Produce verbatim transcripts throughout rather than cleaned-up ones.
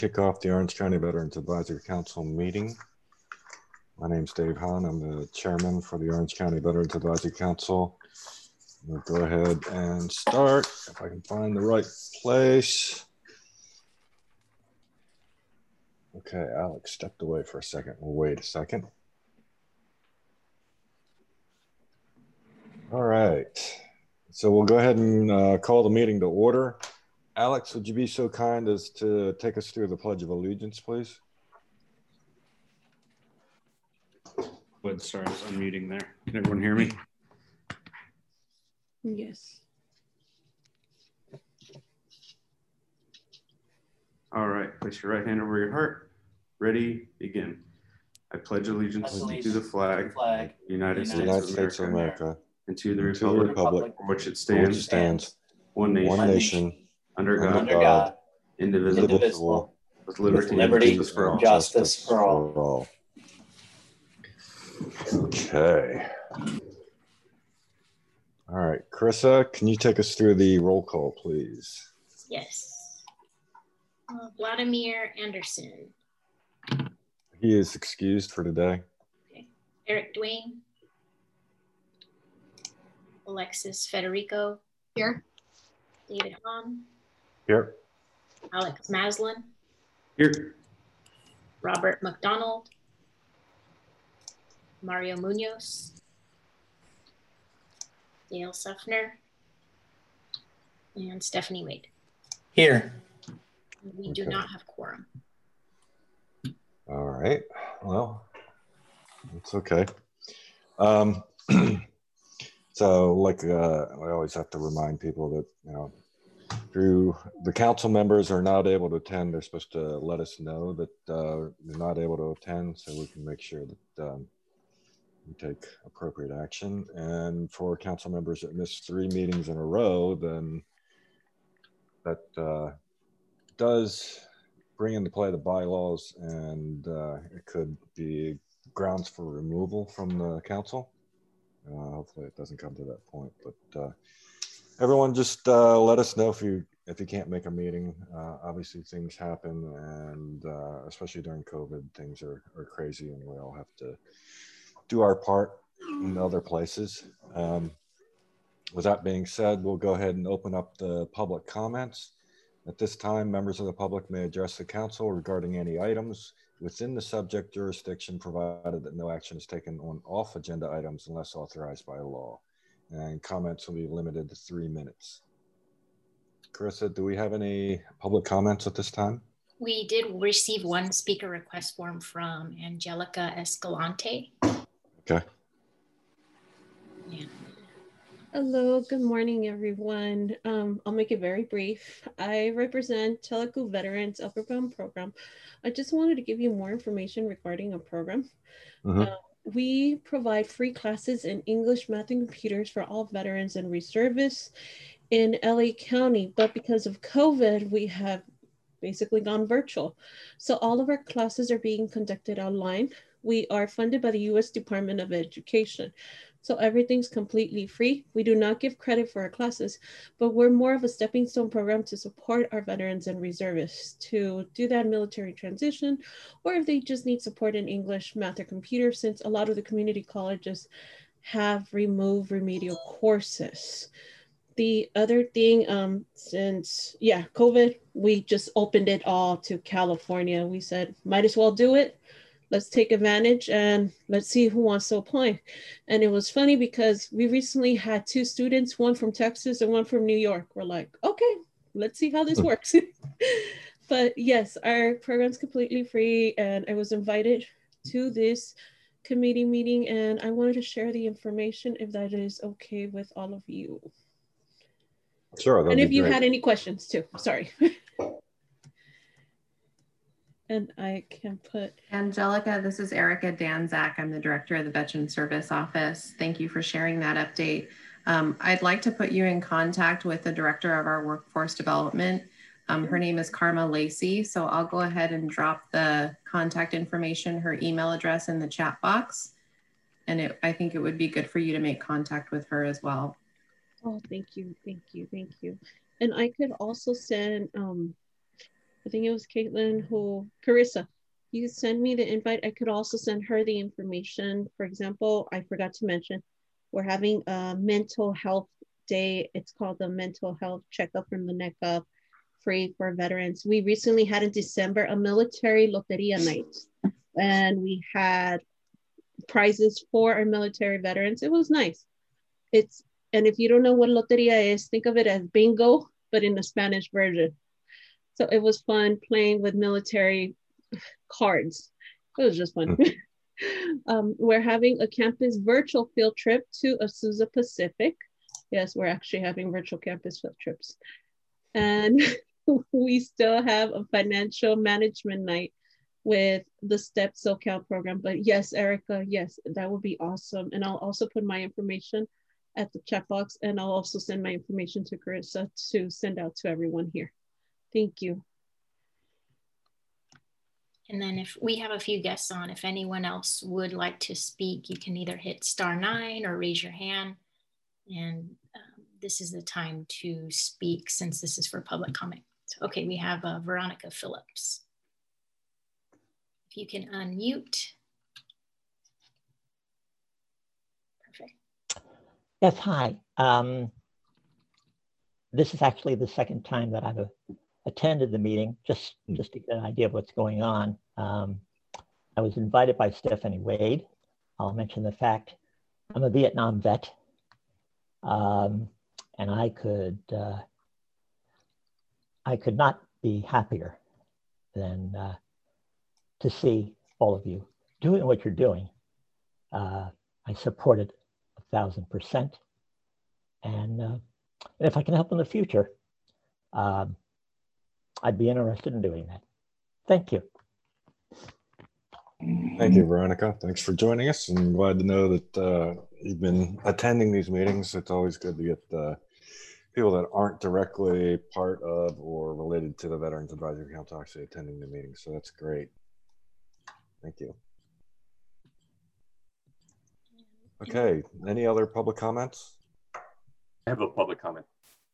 kick off the Orange County Veterans Advisory Council meeting. My name's Dave Hahn. I'm the chairman for the Orange County Veterans Advisory Council. We'll go ahead and start, if I can find the right place. Okay, Alex stepped away for a second. We'll wait a second. All right, so we'll go ahead and uh, call the meeting to order. Alex, would you be so kind as to take us through the Pledge of Allegiance, please? Would sorry, I was unmuting there. Can everyone hear me? Yes. All right, place your right hand over your heart. Ready, begin. I pledge allegiance to the flag, flag United, States, United of States of America, America, and to the and republic, to the republic for which it for which it stands, stands, one nation, one nation, under God, under God, indivisible, indivisible, with with liberty, liberty and justice for all. justice for all. Okay. All right, Carissa, can you take us through the roll call, please? Yes. Uh, Vladimir Anderson. He is excused for today. Okay. Eric Dwayne. Alexis Federico. Here. David Hahn. Here. Alex Maslin. Here. Robert McDonald. Mario Munoz. Dale Suffner. And Stephanie Wade. Here. We do Okay. not have quorum. All right, well, it's okay. Um, so like uh, I always have to remind people that, you know, through the council members are not able to attend, they're supposed to let us know that uh, they're not able to attend so we can make sure that um, we take appropriate action. And for council members that miss three meetings in a row, then that uh, does bring into play the bylaws, and uh, it could be grounds for removal from the council. Uh, hopefully it doesn't come to that point, but uh, everyone just uh, let us know if you if you can't make a meeting. Uh, obviously things happen, and uh, especially during COVID, things are, are crazy, and we all have to do our part in other places. Um, with that being said, we'll go ahead and open up the public comments. At this time, members of the public may address the council regarding any items within the subject jurisdiction, provided that no action is taken on off agenda items unless authorized by law. And comments will be limited to three minutes. Carissa, do we have any public comments at this time? We did receive one speaker request form from Angelica Escalante. Okay. Yeah. Hello, good morning, everyone. Um, I'll make it very brief. I represent Teleco Veterans Upper Bound Program. I just wanted to give you more information regarding a program. Mm-hmm. Uh, we provide free classes in English, math, and computers for all veterans and reservists in L A County, but because of COVID, we have basically gone virtual. So all of our classes are being conducted online. We are funded by the U S Department of Education. So everything's completely free. We do not give credit for our classes, but we're more of a stepping stone program to support our veterans and reservists to do that military transition, or if they just need support in English, math, or computer, since a lot of the community colleges have removed remedial courses. The other thing, um, since, yeah, COVID, we just opened it all to California. We said, might as well do it. Let's take advantage and let's see who wants to apply. And it was funny because we recently had two students, one from Texas and one from New York. We're like, okay, let's see how this works. But yes, our program's completely free, and I was invited to this committee meeting, and I wanted to share the information if that is okay with all of you. Sure. And if you great. had any questions too, sorry. And I can put. Angelica, this is Erica Danzak. I'm the director of the Veteran Service Office. Thank you for sharing that update. Um, I'd like to put you in contact with the director of our workforce development. Um, her name is Karma Lacey. So I'll go ahead and drop the contact information, her email address in the chat box. And it, I think it would be good for you to make contact with her as well. Oh, thank you, thank you, thank you. And I could also send um, I think it was Caitlin who, Carissa, you send me the invite. I could also send her the information. For example, I forgot to mention, we're having a mental health day. It's called the Mental Health Checkup from the Neck Up, free for veterans. We recently had in December a military loteria night, and we had prizes for our military veterans. It was nice. It's, and if you don't know what loteria is, think of it as bingo, but in the Spanish version. So it was fun playing with military cards. It was just fun. um, we're having a campus virtual field trip to Azusa Pacific. Yes, we're actually having virtual campus field trips. And we still have a financial management night with the STEP SoCal program. But yes, Erica, yes, that would be awesome. And I'll also put my information at the chat box, and I'll also send my information to Carissa to send out to everyone here. Thank you. And then if we have a few guests on, if anyone else would like to speak, you can either hit star nine or raise your hand. And um, this is the time to speak since this is for public comment. So, okay, we have uh, Veronica Phillips. If you can unmute. Perfect. Yes, hi. Um, this is actually the second time that I've uh, attended the meeting, just, just to get an idea of what's going on. Um, I was invited by Stephanie Wade. I'll mention the fact I'm a Vietnam vet, um, and I could, uh, I could not be happier than uh, to see all of you doing what you're doing. Uh, I support it a thousand percent. And, uh, and if I can help in the future, um, I'd be interested in doing that. Thank you. Thank you, Veronica. Thanks for joining us. I'm glad to know that uh, you've been attending these meetings. It's always good to get uh, people that aren't directly part of or related to the Veterans Advisory Council actually attending the meetings. So that's great. Thank you. Okay, any other public comments? I have a public comment.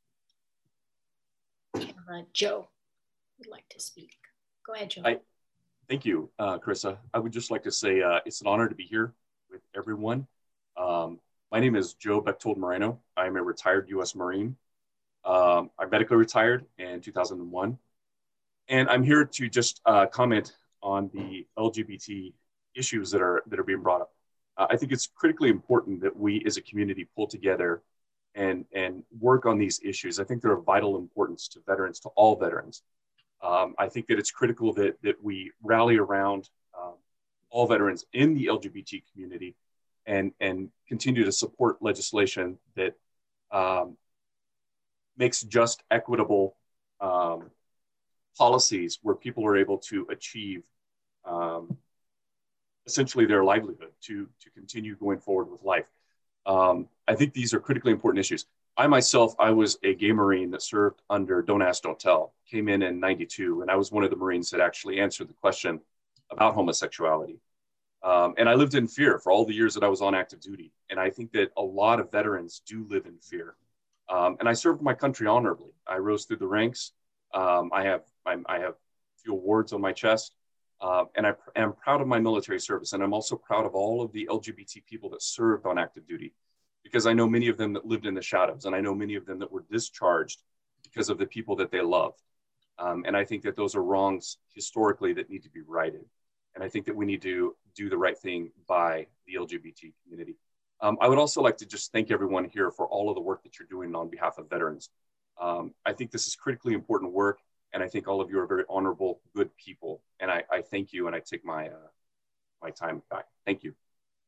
We have, uh, Joe would like to speak. Go ahead, Joe. I, thank you, uh, Carissa. I would just like to say uh, it's an honor to be here with everyone. Um, my name is Joe Bechtold Moreno. I'm a retired U S Marine. Um, I medically retired in two thousand one. And I'm here to just uh, comment on the L G B T issues that are, that are being brought up. Uh, I think it's critically important that we as a community pull together and, and work on these issues. I think they're of vital importance to veterans, to all veterans. Um, I think that it's critical that, that we rally around um, all veterans in the L G B T community and, and continue to support legislation that um, makes just, equitable um, policies where people are able to achieve um, essentially their livelihood to, to continue going forward with life. Um, I think these are critically important issues. I myself, I was a gay Marine that served under Don't Ask, Don't Tell, came in in ninety-two, and I was one of the Marines that actually answered the question about homosexuality. Um, and I lived in fear for all the years that I was on active duty. And I think that a lot of veterans do live in fear. Um, and I served my country honorably. I rose through the ranks. Um, I have I'm, I have a few awards on my chest. Uh, and I am proud of my military service. And I'm also proud of all of the L G B T people that served on active duty, because I know many of them that lived in the shadows, and I know many of them that were discharged because of the people that they loved. Um, and I think that those are wrongs historically that need to be righted. And I think that we need to do the right thing by the L G B T community. Um, I would also like to just thank everyone here for all of the work that you're doing on behalf of veterans. Um, I think this is critically important work, and I think all of you are very honorable, good people. And I, I thank you, and I take my, uh, my time back. Thank you.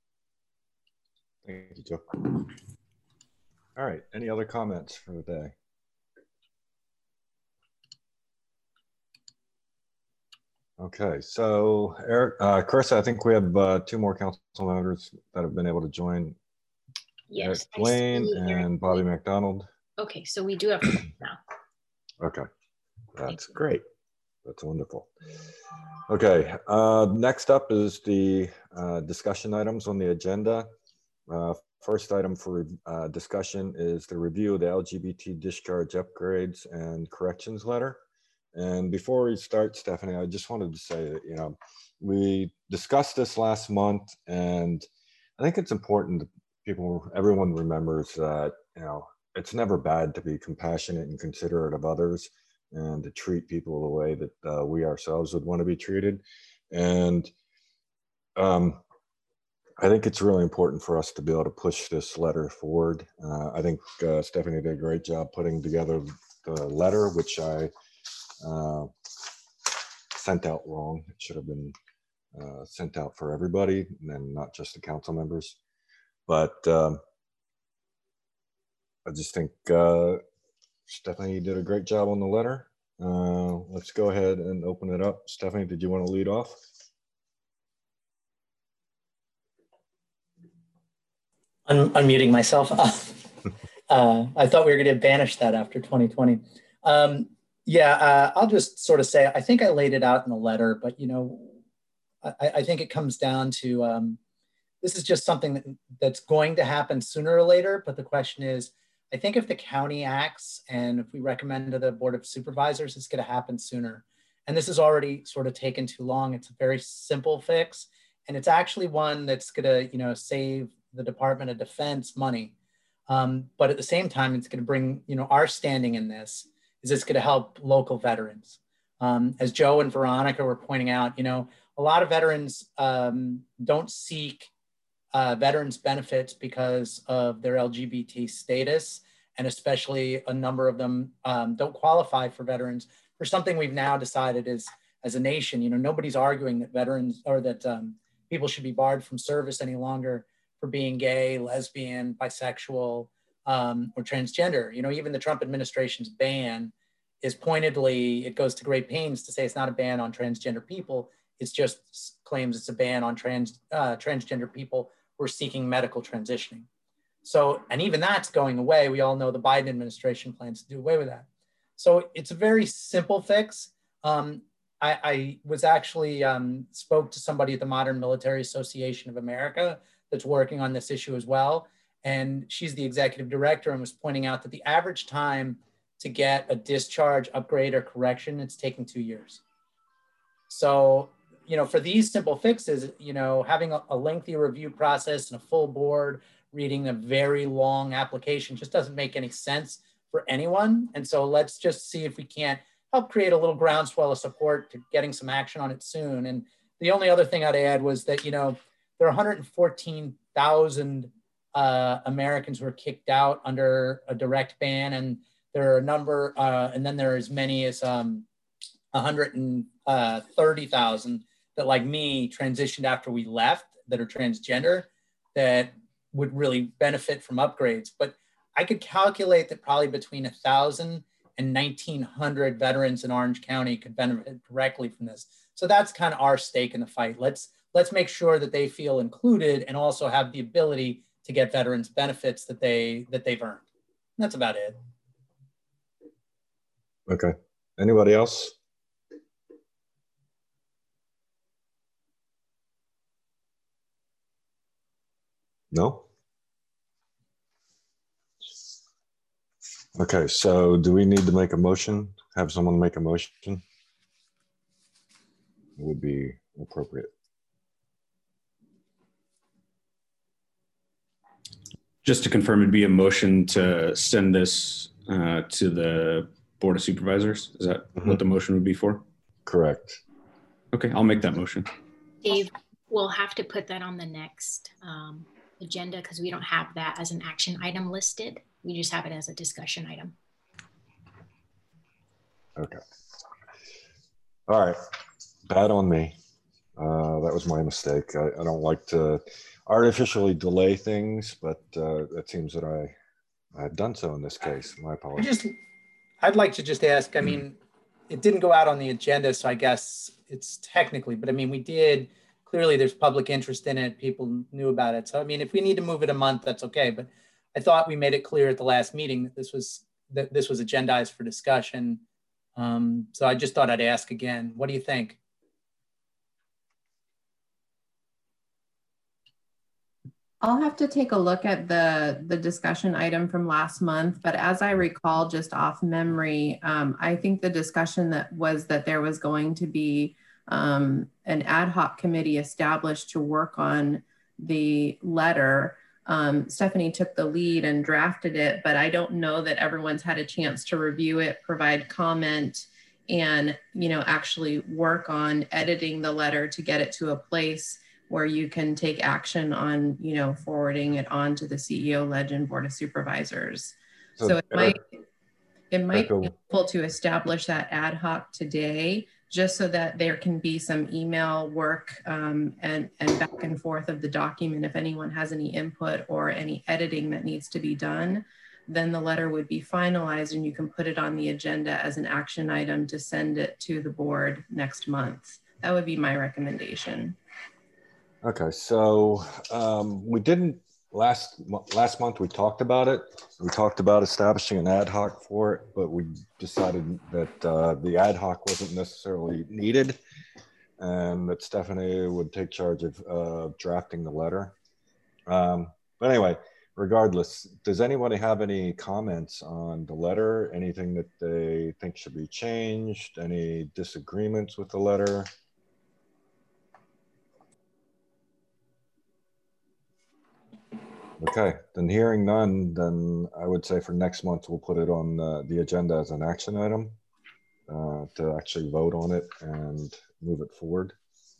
Thank you, Joe. All right, any other comments for the day? Okay, so Eric, uh, Carissa, I think we have uh, two more council members that have been able to join. Yes, Eric Blaine and Bobby McDonald. Okay, so we do have to now. Okay, that's great. That's wonderful. Okay, uh, next up is the uh, discussion items on the agenda. Uh, first item for uh, discussion is the review of the L G B T discharge upgrades and corrections letter. And before we start, Stephanie, I just wanted to say that, you know, we discussed this last month, and I think it's important that people, everyone remembers that, you know, it's never bad to be compassionate and considerate of others and to treat people the way that uh, we ourselves would want to be treated. And um, I think it's really important for us to be able to push this letter forward. Uh, I think uh, Stephanie did a great job putting together the letter, which I uh, sent out wrong. It should have been uh, sent out for everybody and not just the council members. But um, I just think uh, Stephanie did a great job on the letter. Uh, let's go ahead and open it up. Stephanie, did you want to lead off? Un unmuting myself. uh, I thought we were going to banish that after twenty twenty. Um, yeah, uh, I'll just sort of say, I think I laid it out in the letter, but, you know, I, I think it comes down to, um, this is just something that, that's going to happen sooner or later. But the question is, I think if the county acts and if we recommend to the Board of Supervisors, it's going to happen sooner. And this is already sort of taken too long. It's a very simple fix. And it's actually one that's going to, you know, save the Department of Defense money. Um, but at the same time, it's going to bring, you know, our standing in this is it's going to help local veterans. Um, as Joe and Veronica were pointing out, you know, a lot of veterans um, don't seek uh, veterans benefits because of their L G B T status. And especially a number of them um, don't qualify for veterans for something we've now decided is, as a nation, you know, nobody's arguing that veterans or that um, people should be barred from service any longer for being gay, lesbian, bisexual, um, or transgender. You know, even the Trump administration's ban is pointedly, it goes to great pains to say it's not a ban on transgender people. It's just claims it's a ban on trans uh, transgender people who are seeking medical transitioning. So, and even that's going away. We all know the Biden administration plans to do away with that. So it's a very simple fix. Um, I, I was actually um, spoke to somebody at the Modern Military Association of America that's working on this issue as well. And she's the executive director and was pointing out that the average time to get a discharge, upgrade, or correction, it's taking two years. So, you know, for these simple fixes, you know, having a, a lengthy review process and a full board reading a very long application just doesn't make any sense for anyone. And so let's just see if we can't help create a little groundswell of support to getting some action on it soon. And the only other thing I'd add was that, you know, there are one hundred fourteen thousand uh, Americans who are kicked out under a direct ban. And there are a number, uh, and then there are as many as um, one hundred thirty thousand that, like me, transitioned after we left that are transgender that would really benefit from upgrades. But I could calculate that probably between one thousand and nineteen hundred veterans in Orange County could benefit directly from this. So that's kind of our stake in the fight. Let's, let's make sure that they feel included and also have the ability to get veterans benefits that, they, that they've earned. And that's about it. Okay. Anybody else? No? Okay, so do we need to make a motion? Have someone make a motion? It would be appropriate. Just to confirm, it'd be a motion to send this uh, to the Board of Supervisors. Is that mm-hmm. what the motion would be for? Correct. Okay, I'll make that motion. Dave, we'll have to put that on the next um, agenda because we don't have that as an action item listed. We just have it as a discussion item. Okay. All right. Bad on me. Uh, that was my mistake. I, I don't like to artificially delay things, but uh, it seems that I, I've done so in this case. My apologies. I just, I'd like to just ask, I mean, it didn't go out on the agenda, so I guess it's technically, but I mean, we did, clearly there's public interest in it. People knew about it. So, I mean, if we need to move it a month, that's okay. But I thought we made it clear at the last meeting that this was, that this was agendized for discussion. Um, so I just thought I'd ask again, what do you think? I'll have to take a look at the, the discussion item from last month, but as I recall, just off memory, um, I think the discussion that was that there was going to be um, an ad hoc committee established to work on the letter. Um, Stephanie took the lead and drafted it, but I don't know that everyone's had a chance to review it, provide comment, and, you know, actually work on editing the letter to get it to a place where you can take action on, you know, forwarding it on to the C E O, Legend Board of Supervisors. So, so it might, it might be helpful to establish that ad hoc today, just so that there can be some email work um, and, and back and forth of the document. If anyone has any input or any editing that needs to be done, then the letter would be finalized and you can put it on the agenda as an action item to send it to the board next month. That would be my recommendation. Okay, so um, we didn't last last month. We talked about it. We talked about establishing an ad hoc for it, but we decided that uh, the ad hoc wasn't necessarily needed, and that Stephanie would take charge of uh, drafting the letter. Um, but anyway, regardless, does anybody have any comments on the letter? Anything that they think should be changed? Any disagreements with the letter? Okay, then hearing none, then I would say for next month, we'll put it on uh, the agenda as an action item uh, to actually vote on it and move it forward.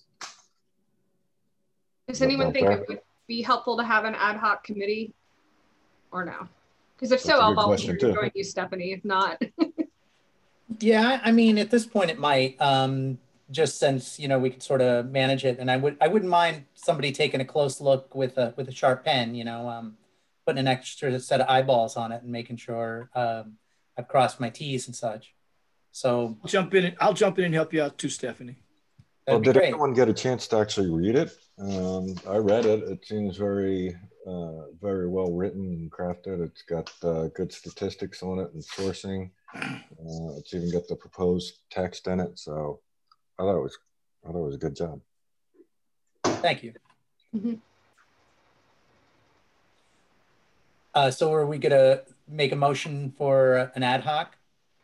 Does anyone think it would be helpful to have an ad hoc committee or no? Because if so, I'll volunteer to join you, Stephanie. If not. Yeah, I mean, at this point it might, um, just since, you know, we could sort of manage it. And I, would, I wouldn't mind somebody taking a close look with a, with a sharp pen, you know, um, putting an extra set of eyeballs on it and making sure um, I've crossed my T's and such. So I'll jump in. I'll jump in and help you out too, Stephanie. Well, did great. Everyone get a chance to actually read it? Um, I read it. It seems very, uh, very well written and crafted. It's got uh, good statistics on it and sourcing. Uh, it's even got the proposed text in it. So I thought it was, I thought it was a good job. Thank you. Mm-hmm. uh, so are we going to make a motion for an ad hoc?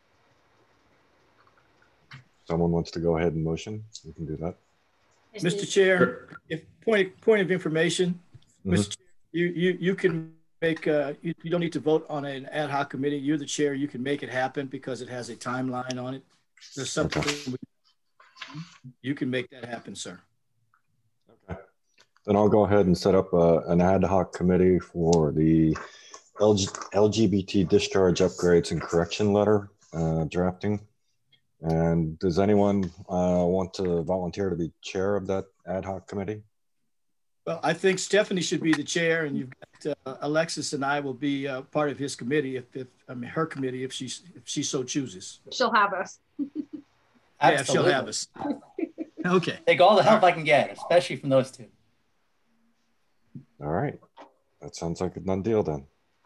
Someone wants to go ahead and motion, we can do that. Mister Chair, if point point of information, mm-hmm. Mister Chair, you you you can make uh, you, you don't need to vote on an ad hoc committee. You're the chair. You can make it happen because it has a timeline on it. There's something okay. we, you can make that happen, sir. Okay, then I'll go ahead and set up uh, an ad hoc committee for the L G B T discharge upgrades and correction letter uh, drafting. And does anyone uh, want to volunteer to be chair of that ad hoc committee? Well, I think Stephanie should be the chair, and you've got uh, Alexis and I will be uh, part of his committee, if, if I mean her committee, if she's if she so chooses. She'll have us. Yeah, she'll have us. Okay. Take all the help I can get, especially from those two. All right, that sounds like a done deal then.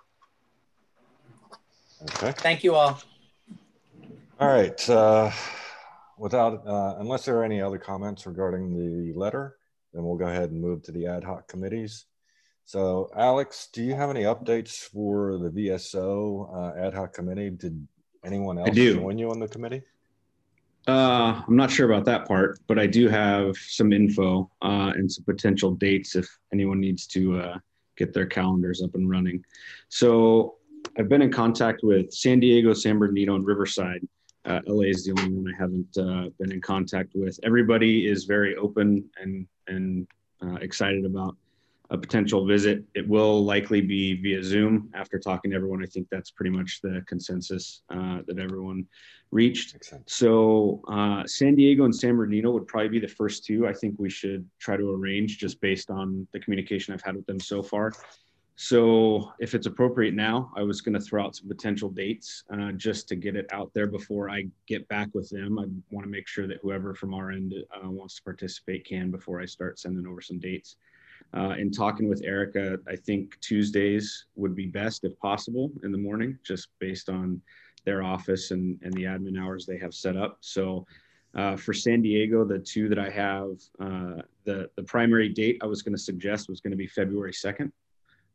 Okay. Thank you all. All right, uh, without, uh, unless there are any other comments regarding the letter, then we'll go ahead and move to the ad hoc committees. So Alex, do you have any updates for the V S O uh, ad hoc committee? Did anyone else join you on the committee? Uh, I'm not sure about that part, but I do have some info uh, and some potential dates if anyone needs to uh, get their calendars up and running. So I've been in contact with San Diego, San Bernardino, and Riverside. Uh, L A is the only one I haven't uh, been in contact with. Everybody is very open and and uh, excited about a potential visit. It will likely be via Zoom. After talking to everyone, I think that's pretty much the consensus uh, that everyone reached. So uh, San Diego and San Bernardino would probably be the first two. I think we should try to arrange just based on the communication I've had with them so far. So if it's appropriate now, I was going to throw out some potential dates uh, just to get it out there before I get back with them. I want to make sure that whoever from our end uh, wants to participate can before I start sending over some dates. Uh, in talking with Erica, I think Tuesdays would be best if possible in the morning, just based on their office and, and the admin hours they have set up. So uh, for San Diego, the two that I have, uh, the, the primary date I was going to suggest was going to be February second.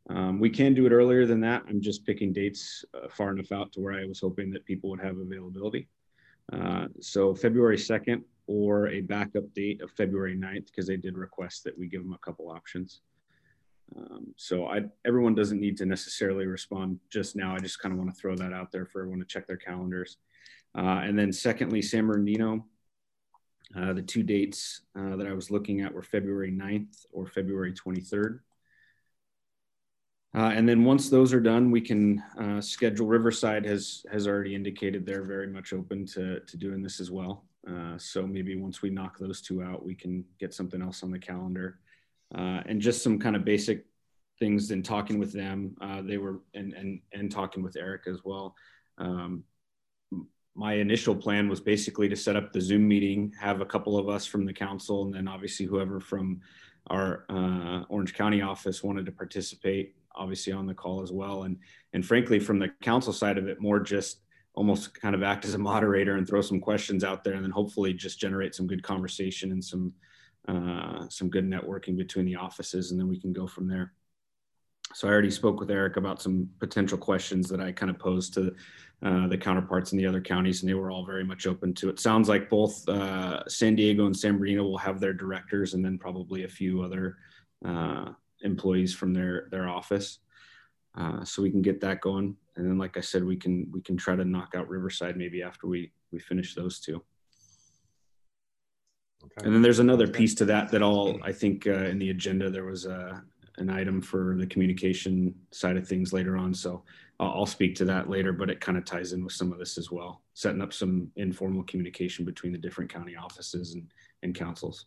Um, we can do it earlier than that. I'm just picking dates uh, far enough out to where I was hoping that people would have availability. Uh, so February second or a backup date of February ninth, because they did request that we give them a couple options. Um, so I, everyone doesn't need to necessarily respond just now. I just kind of want to throw that out there for everyone to check their calendars. Uh, and then secondly, San Bernardino, uh, the two dates uh, that I was looking at were February ninth or February twenty-third. Uh, and then once those are done, we can uh, schedule. Riverside has has already indicated they're very much open to, to doing this as well. Uh, so maybe once we knock those two out, we can get something else on the calendar. Uh, and just some kind of basic things in talking with them. Uh, they were, and, and, and talking with Eric as well. Um, my initial plan was basically to set up the Zoom meeting, have a couple of us from the council, and then obviously whoever from our uh, Orange County office wanted to participate, obviously on the call as well. And, and frankly, from the council side of it, more just almost kind of act as a moderator and throw some questions out there, and then hopefully just generate some good conversation and some uh, some good networking between the offices, and then we can go from there. So I already spoke with Eric about some potential questions that I kind of posed to uh, the counterparts in the other counties, and they were all very much open to it. Sounds like both uh, San Diego and San Bernardino will have their directors, and then probably a few other uh, employees from their their office, uh, so we can get that going. And then, like I said, we can we can try to knock out Riverside maybe after we we finish those two. Okay. And then there's another piece to that that all I think uh, in the agenda there was a an item for the communication side of things later on. So I'll, I'll speak to that later, but it kind of ties in with some of this as well, setting up some informal communication between the different county offices and, and councils.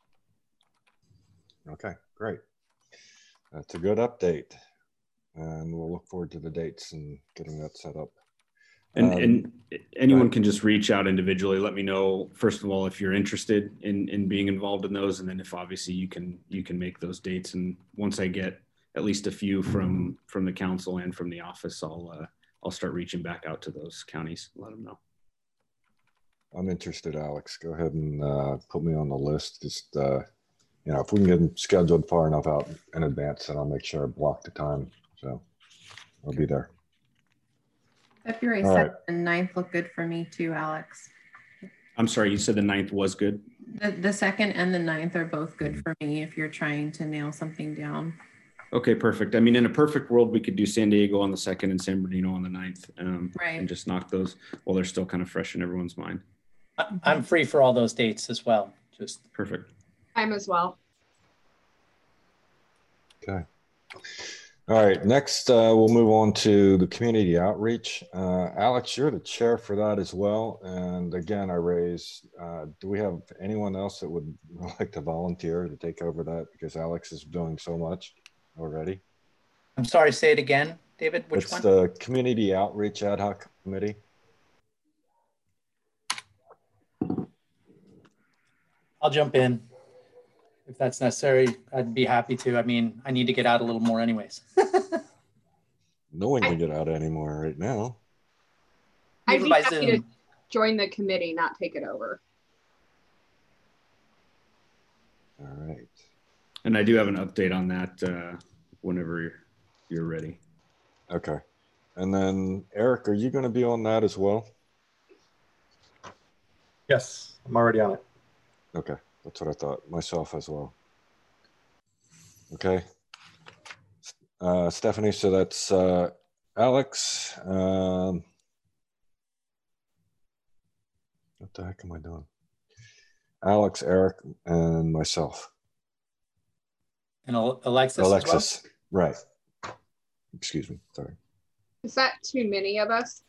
Okay, great. That's a good update. And we'll look forward to the dates and getting that set up. And, um, and anyone can just reach out individually. Let me know, first of all, if you're interested in, in being involved in those. And then if obviously you can, you can make those dates. And once I get at least a few from, from the council and from the office, I'll, uh, I'll start reaching back out to those counties, let them know. I'm interested, Alex. Go ahead and uh, put me on the list. Just, uh, you know, if we can get them scheduled far enough out in advance, then I'll make sure I block the time. So I'll be there. February second and ninth look good for me too, Alex. I'm sorry, you said the ninth was good? The, the second and the ninth are both good for me if you're trying to nail something down. Okay, perfect. I mean, in a perfect world, we could do San Diego on the second and San Bernardino on the ninth, um, right. and just knock those while they're still kind of fresh in everyone's mind. I'm free for all those dates as well. Just perfect. I'm as well. Okay. All right, next uh, we'll move on to the community outreach. Uh, Alex, you're the chair for that as well. And again, I raise, uh, do we have anyone else that would like to volunteer to take over that? Because Alex is doing so much already. I'm sorry, say it again, David, which it's one? It's the community outreach ad hoc committee. I'll jump in. If that's necessary, I'd be happy to. I mean, I need to get out a little more anyways. No one can get out anymore right now. I'd be happy to join the committee, not take it over. All right. And I do have an update on that uh, whenever you're, you're ready. Okay. And then Eric, are you going to be on that as well? Yes, I'm already on it. Okay. That's what I thought, myself as well. Okay. Uh, Stephanie, so that's uh, Alex. Um, what the heck am I doing? Alex, Eric, and myself. And Alexis Alexis, as well? Right. Excuse me, sorry. Is that too many of us?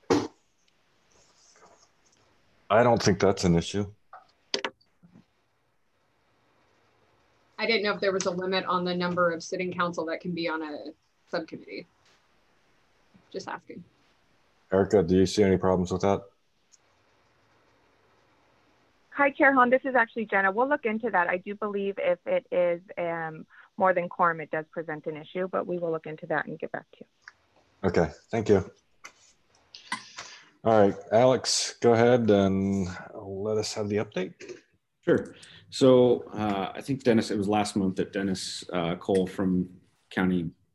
I don't think that's an issue. I didn't know if there was a limit on the number of sitting council that can be on a subcommittee. Just asking. Erica, do you see any problems with that? Hi, Chair Hahn. This is actually Jenna. We'll look into that. I do believe if it is um, more than quorum, it does present an issue, but we will look into that and get back to you. Okay, thank you. All right, Alex, go ahead and let us have the update. Sure. So uh, I think Dennis, it was last month that Dennis uh, Cole from County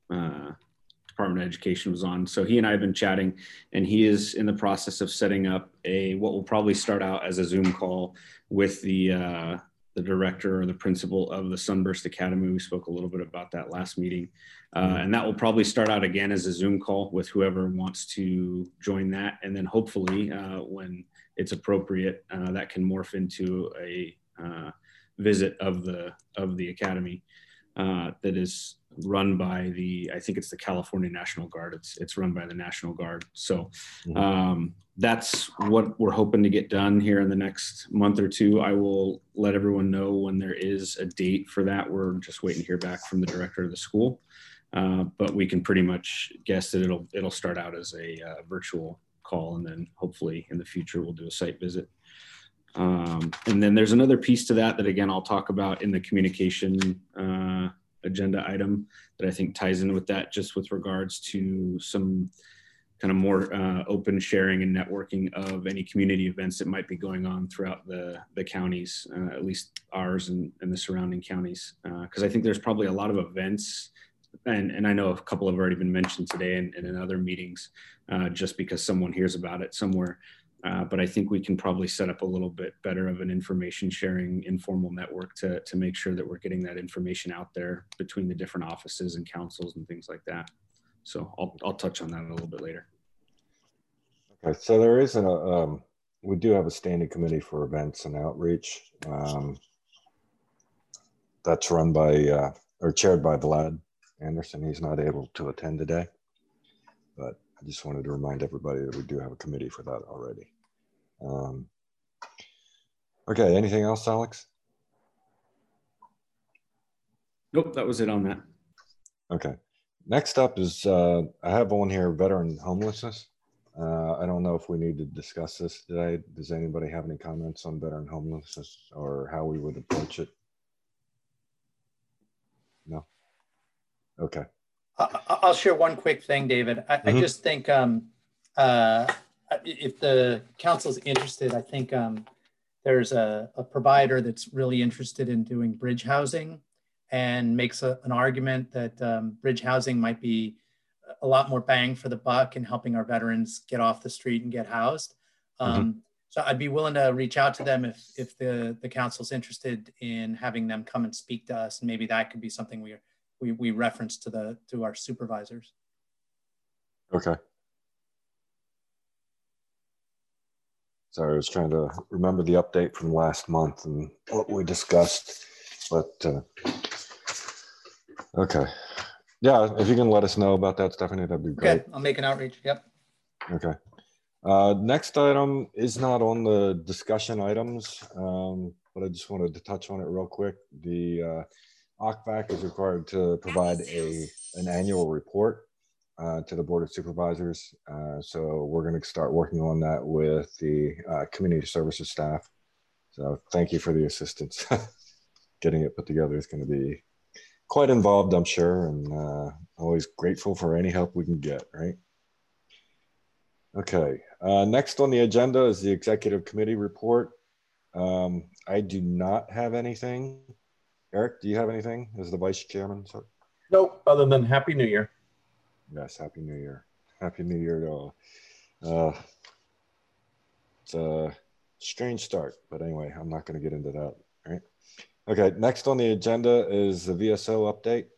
uh, Department of Education was on. So he and I have been chatting, and he is in the process of setting up a, what will probably start out as a Zoom call with the, uh, the director or the principal of the Sunburst Academy. We spoke a little bit about that last meeting. Uh, and that will probably start out again as a Zoom call with whoever wants to join that. And then hopefully uh, when it's appropriate, uh, that can morph into a uh, visit of the, of the Academy uh, that is run by the, I think it's the California National Guard. It's, it's run by the National Guard. So um, that's what we're hoping to get done here in the next month or two. I will let everyone know when there is a date for that. We're just waiting to hear back from the director of the school. Uh, but we can pretty much guess that it'll it'll start out as a uh, virtual call, and then hopefully in the future we'll do a site visit. Um, and then there's another piece to that that again I'll talk about in the communication uh, agenda item that I think ties in with that, just with regards to some kind of more uh, open sharing and networking of any community events that might be going on throughout the the counties, uh, at least ours and, and the surrounding counties, because uh, I think there's probably a lot of events. And, and I know a couple have already been mentioned today and, and in other meetings, uh, just because someone hears about it somewhere. Uh, but I think we can probably set up a little bit better of an information sharing informal network to, to make sure that we're getting that information out there between the different offices and councils and things like that. So I'll, I'll touch on that a little bit later. Okay, so there is a, um, we do have a standing committee for events and outreach. Um, that's run by, uh, or chaired by Vlad Anderson. He's not able to attend today, but I just wanted to remind everybody that we do have a committee for that already. Um, okay, anything else, Alex? Nope, that was it on that. Okay, next up is, uh, I have on here veteran homelessness. Uh, I don't know if we need to discuss this today. Does anybody have any comments on veteran homelessness or how we would approach it? No? Okay. I'll share one quick thing, David. I, mm-hmm. I just think um, uh, if the council's interested, I think um, there's a, a provider that's really interested in doing bridge housing and makes a, an argument that um, bridge housing might be a lot more bang for the buck in helping our veterans get off the street and get housed. Um, mm-hmm. So I'd be willing to reach out to them if, if the, the council's interested in having them come and speak to us. And maybe that could be something we we, we reference to the to our supervisors. Okay. Sorry, I was trying to remember the update from last month and what we discussed, but uh, okay. Yeah, if you can let us know about that, Stephanie, that'd be great. Okay, I'll make an outreach, yep. Okay. Uh, next item is not on the discussion items, um, but I just wanted to touch on it real quick. The uh, O C V A C is required to provide a an annual report uh, to the Board of Supervisors. Uh, so we're going to start working on that with the uh, community services staff. So thank you for the assistance. Getting it put together is going to be quite involved, I'm sure, and uh, always grateful for any help we can get, right? Okay, uh, next on the agenda is the executive committee report. Um, I do not have anything. Eric, do you have anything as the vice chairman? Sir? Nope, other than Happy New Year. Yes, Happy New Year. Happy New Year to all. Uh, it's a strange start, but anyway, I'm not going to get into that, all right? Okay, next on the agenda is the V S O update.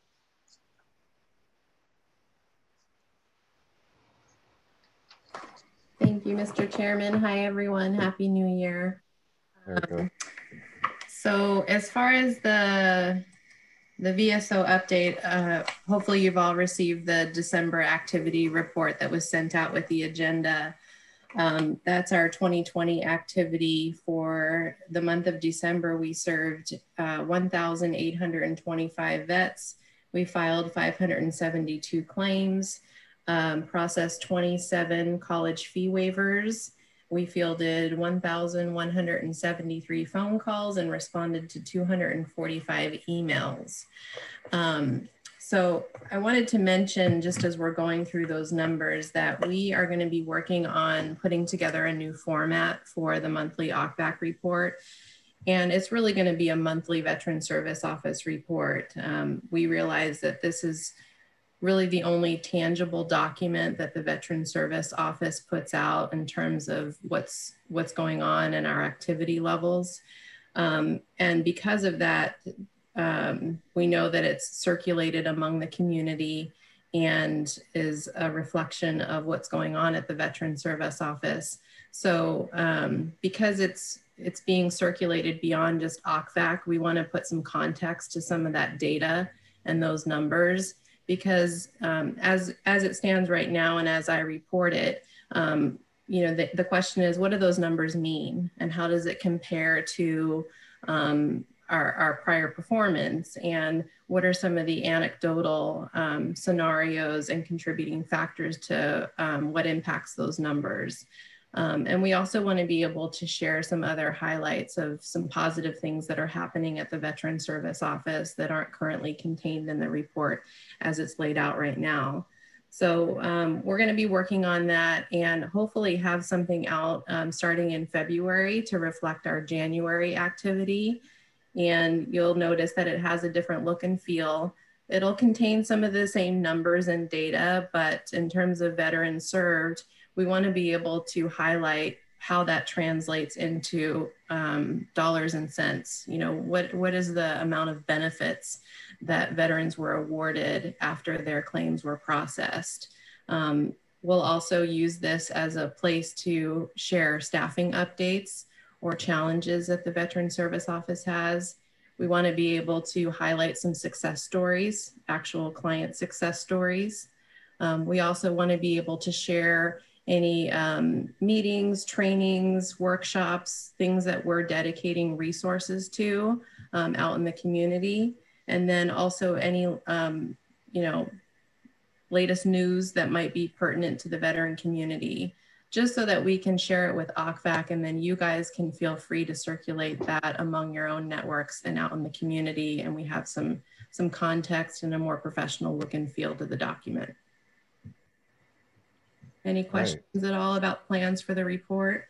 Thank you, Mister Chairman. Hi, everyone. Happy New Year. Um, so as far as the, the V S O update, uh, hopefully you've all received the December activity report that was sent out with the agenda. Um, that's our twenty twenty activity. For the month of December, we served uh, one thousand eight hundred twenty-five vets. We filed five hundred seventy-two claims, um, processed twenty-seven college fee waivers. We fielded one thousand one hundred seventy-three phone calls and responded to two hundred forty-five emails. Um, So I wanted to mention, just as we're going through those numbers, that we are going to be working on putting together a new format for the monthly O C V A C report. And it's really going to be a monthly Veteran Service Office report. Um, we realize that this is really the only tangible document that the Veterans Service Office puts out in terms of what's what's going on and our activity levels. Um, and because of that, um, we know that it's circulated among the community and is a reflection of what's going on at the Veterans Service Office. So um, because it's it's being circulated beyond just O C V A C, we want to put some context to some of that data and those numbers, because um, as, as it stands right now and as I report it, um, you know, the, the question is, what do those numbers mean? And how does it compare to um, our, our prior performance? And what are some of the anecdotal um, scenarios and contributing factors to um, what impacts those numbers? Um, and we also want to be able to share some other highlights of some positive things that are happening at the Veterans Service Office that aren't currently contained in the report as it's laid out right now. So um, we're going to be working on that and hopefully have something out um, starting in February to reflect our January activity. And you'll notice that it has a different look and feel. It'll contain some of the same numbers and data, but in terms of veterans served, we want to be able to highlight how that translates into um, dollars and cents. You know, what, what is the amount of benefits that veterans were awarded after their claims were processed? Um, we'll also use this as a place to share staffing updates or challenges that the Veterans Service Office has. We want to be able to highlight some success stories, actual client success stories. Um, we also want to be able to share any um, meetings, trainings, workshops, things that we're dedicating resources to um, out in the community. And then also any, um, you know, latest news that might be pertinent to the veteran community, just so that we can share it with O C V A C, and then you guys can feel free to circulate that among your own networks and out in the community. And we have some, some context and a more professional look and feel to the document. Any questions right. at all about plans for the report?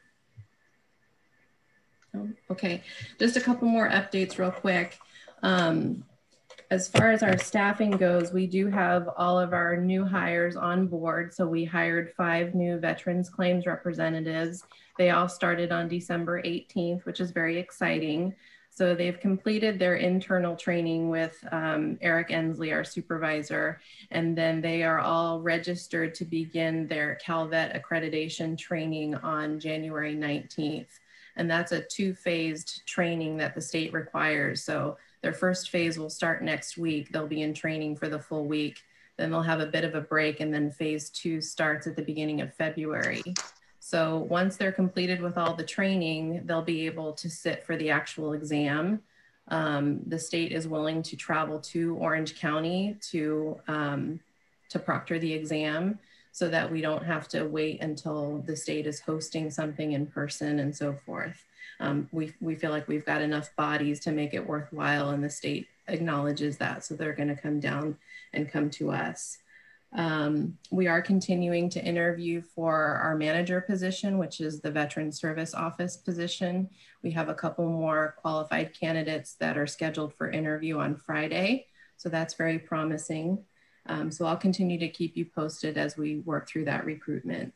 Oh, okay, just a couple more updates real quick. Um, as far as our staffing goes, we do have all of our new hires on board. So we hired five new veterans claims representatives. They all started on December eighteenth, which is very exciting. So they've completed their internal training with um, Eric Ensley, our supervisor, and then they are all registered to begin their CalVet accreditation training on January nineteenth. And that's a two-phased training that the state requires. So their first phase will start next week. They'll be in training for the full week. Then they'll have a bit of a break, and then phase two starts at the beginning of February. So once they're completed with all the training, they'll be able to sit for the actual exam. Um, the state is willing to travel to Orange County to, um, to proctor the exam, so that we don't have to wait until the state is hosting something in person and so forth. Um, we, we feel like we've got enough bodies to make it worthwhile, and the state acknowledges that, so they're going to come down and come to us. Um, we are continuing to interview for our manager position, which is the Veterans Service Office position. We have a couple more qualified candidates that are scheduled for interview on Friday. So that's very promising. Um, so I'll continue to keep you posted as we work through that recruitment.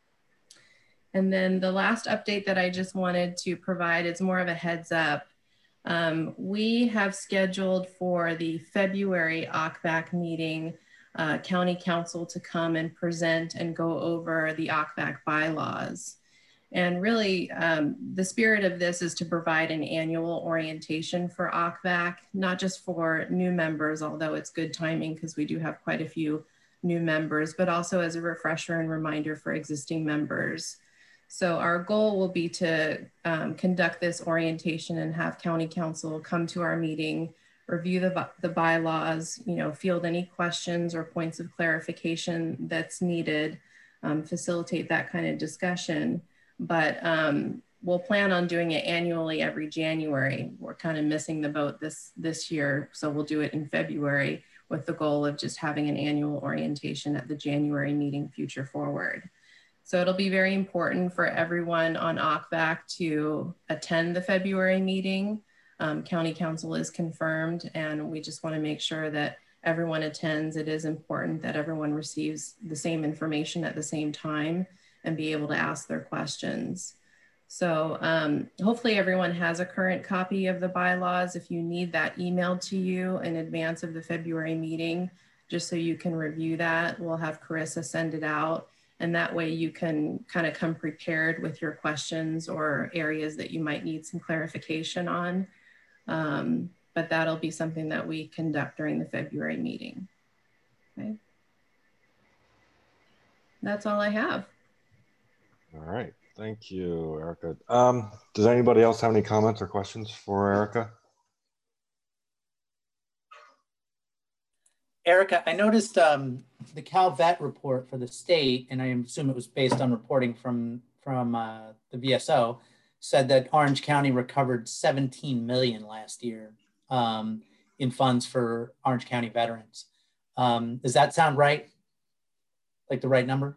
And then the last update that I just wanted to provide is more of a heads up. Um, we have scheduled for the February O C V A C meeting Uh, county council to come and present and go over the O C V A C bylaws. And really, um, the spirit of this is to provide an annual orientation for O C V A C, not just for new members, although it's good timing because we do have quite a few new members, but also as a refresher and reminder for existing members. So our goal will be to um, conduct this orientation and have county council come to our meeting, review the, the bylaws, you know, field any questions or points of clarification that's needed, um, facilitate that kind of discussion. But um, we'll plan on doing it annually every January. We're kind of missing the boat this, this year, so we'll do it in February with the goal of just having an annual orientation at the January meeting future forward. So it'll be very important for everyone on O C V A C to attend the February meeting. Um, county council is confirmed, and we just want to make sure that everyone attends, it is important that everyone receives the same information at the same time and be able to ask their questions. So um, hopefully everyone has a current copy of the bylaws. If you need that emailed to you in advance of the February meeting, just so you can review that, we'll have Carissa send it out. And that way you can kind of come prepared with your questions or areas that you might need some clarification on. Um, but that'll be something that we conduct during the February meeting. Okay. That's all I have. All right. Thank you, Erica. Um, does anybody else have any comments or questions for Erica? Erica, I noticed um, the CalVet report for the state, and I assume it was based on reporting from, from uh, the V S O, said that Orange County recovered seventeen million dollars last year um, in funds for Orange County veterans. Um, does that sound right? Like the right number?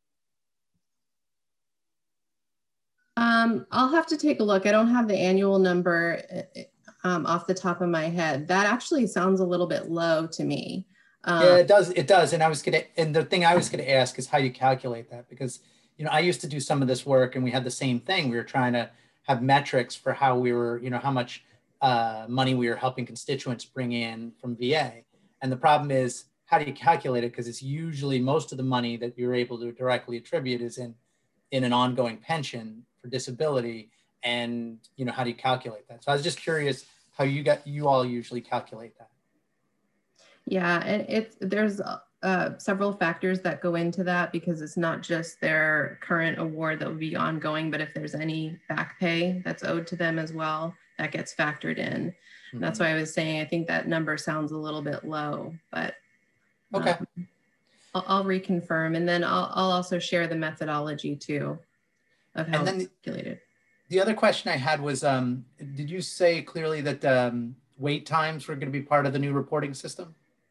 Um, I'll have to take a look. I don't have the annual number um, off the top of my head. That actually sounds a little bit low to me. Um, yeah, it does. It does. And I was gonna, and the thing I was gonna ask is how you calculate that, because you know I used to do some of this work, and we had the same thing. We were trying to have metrics for how we were, you know, how much uh, money we were helping constituents bring in from V A. And the problem is, how do you calculate it? Because it's usually most of the money that you're able to directly attribute is in in an ongoing pension for disability, and you know how do you calculate that? So I was just curious how you got you all usually calculate that. Yeah, and it's there's uh, several factors that go into that, because it's not just their current award that would be ongoing, but if there's any back pay that's owed to them as well, that gets factored in. Mm-hmm. That's why I was saying I think that number sounds a little bit low, but okay. Um, I'll, I'll reconfirm, and then I'll, I'll also share the methodology too of how it's calculated. The other question I had was, um, did you say clearly that um, wait times were going to be part of the new reporting system?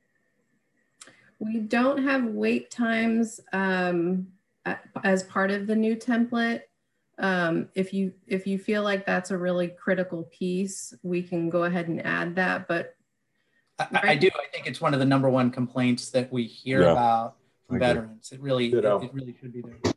We don't have wait times um, as part of the new template. Um, if you if you feel like that's a really critical piece, we can go ahead and add that. But I, I do. I think it's one of the number one complaints that we hear yeah. about from veterans. It really, it, it really should be there.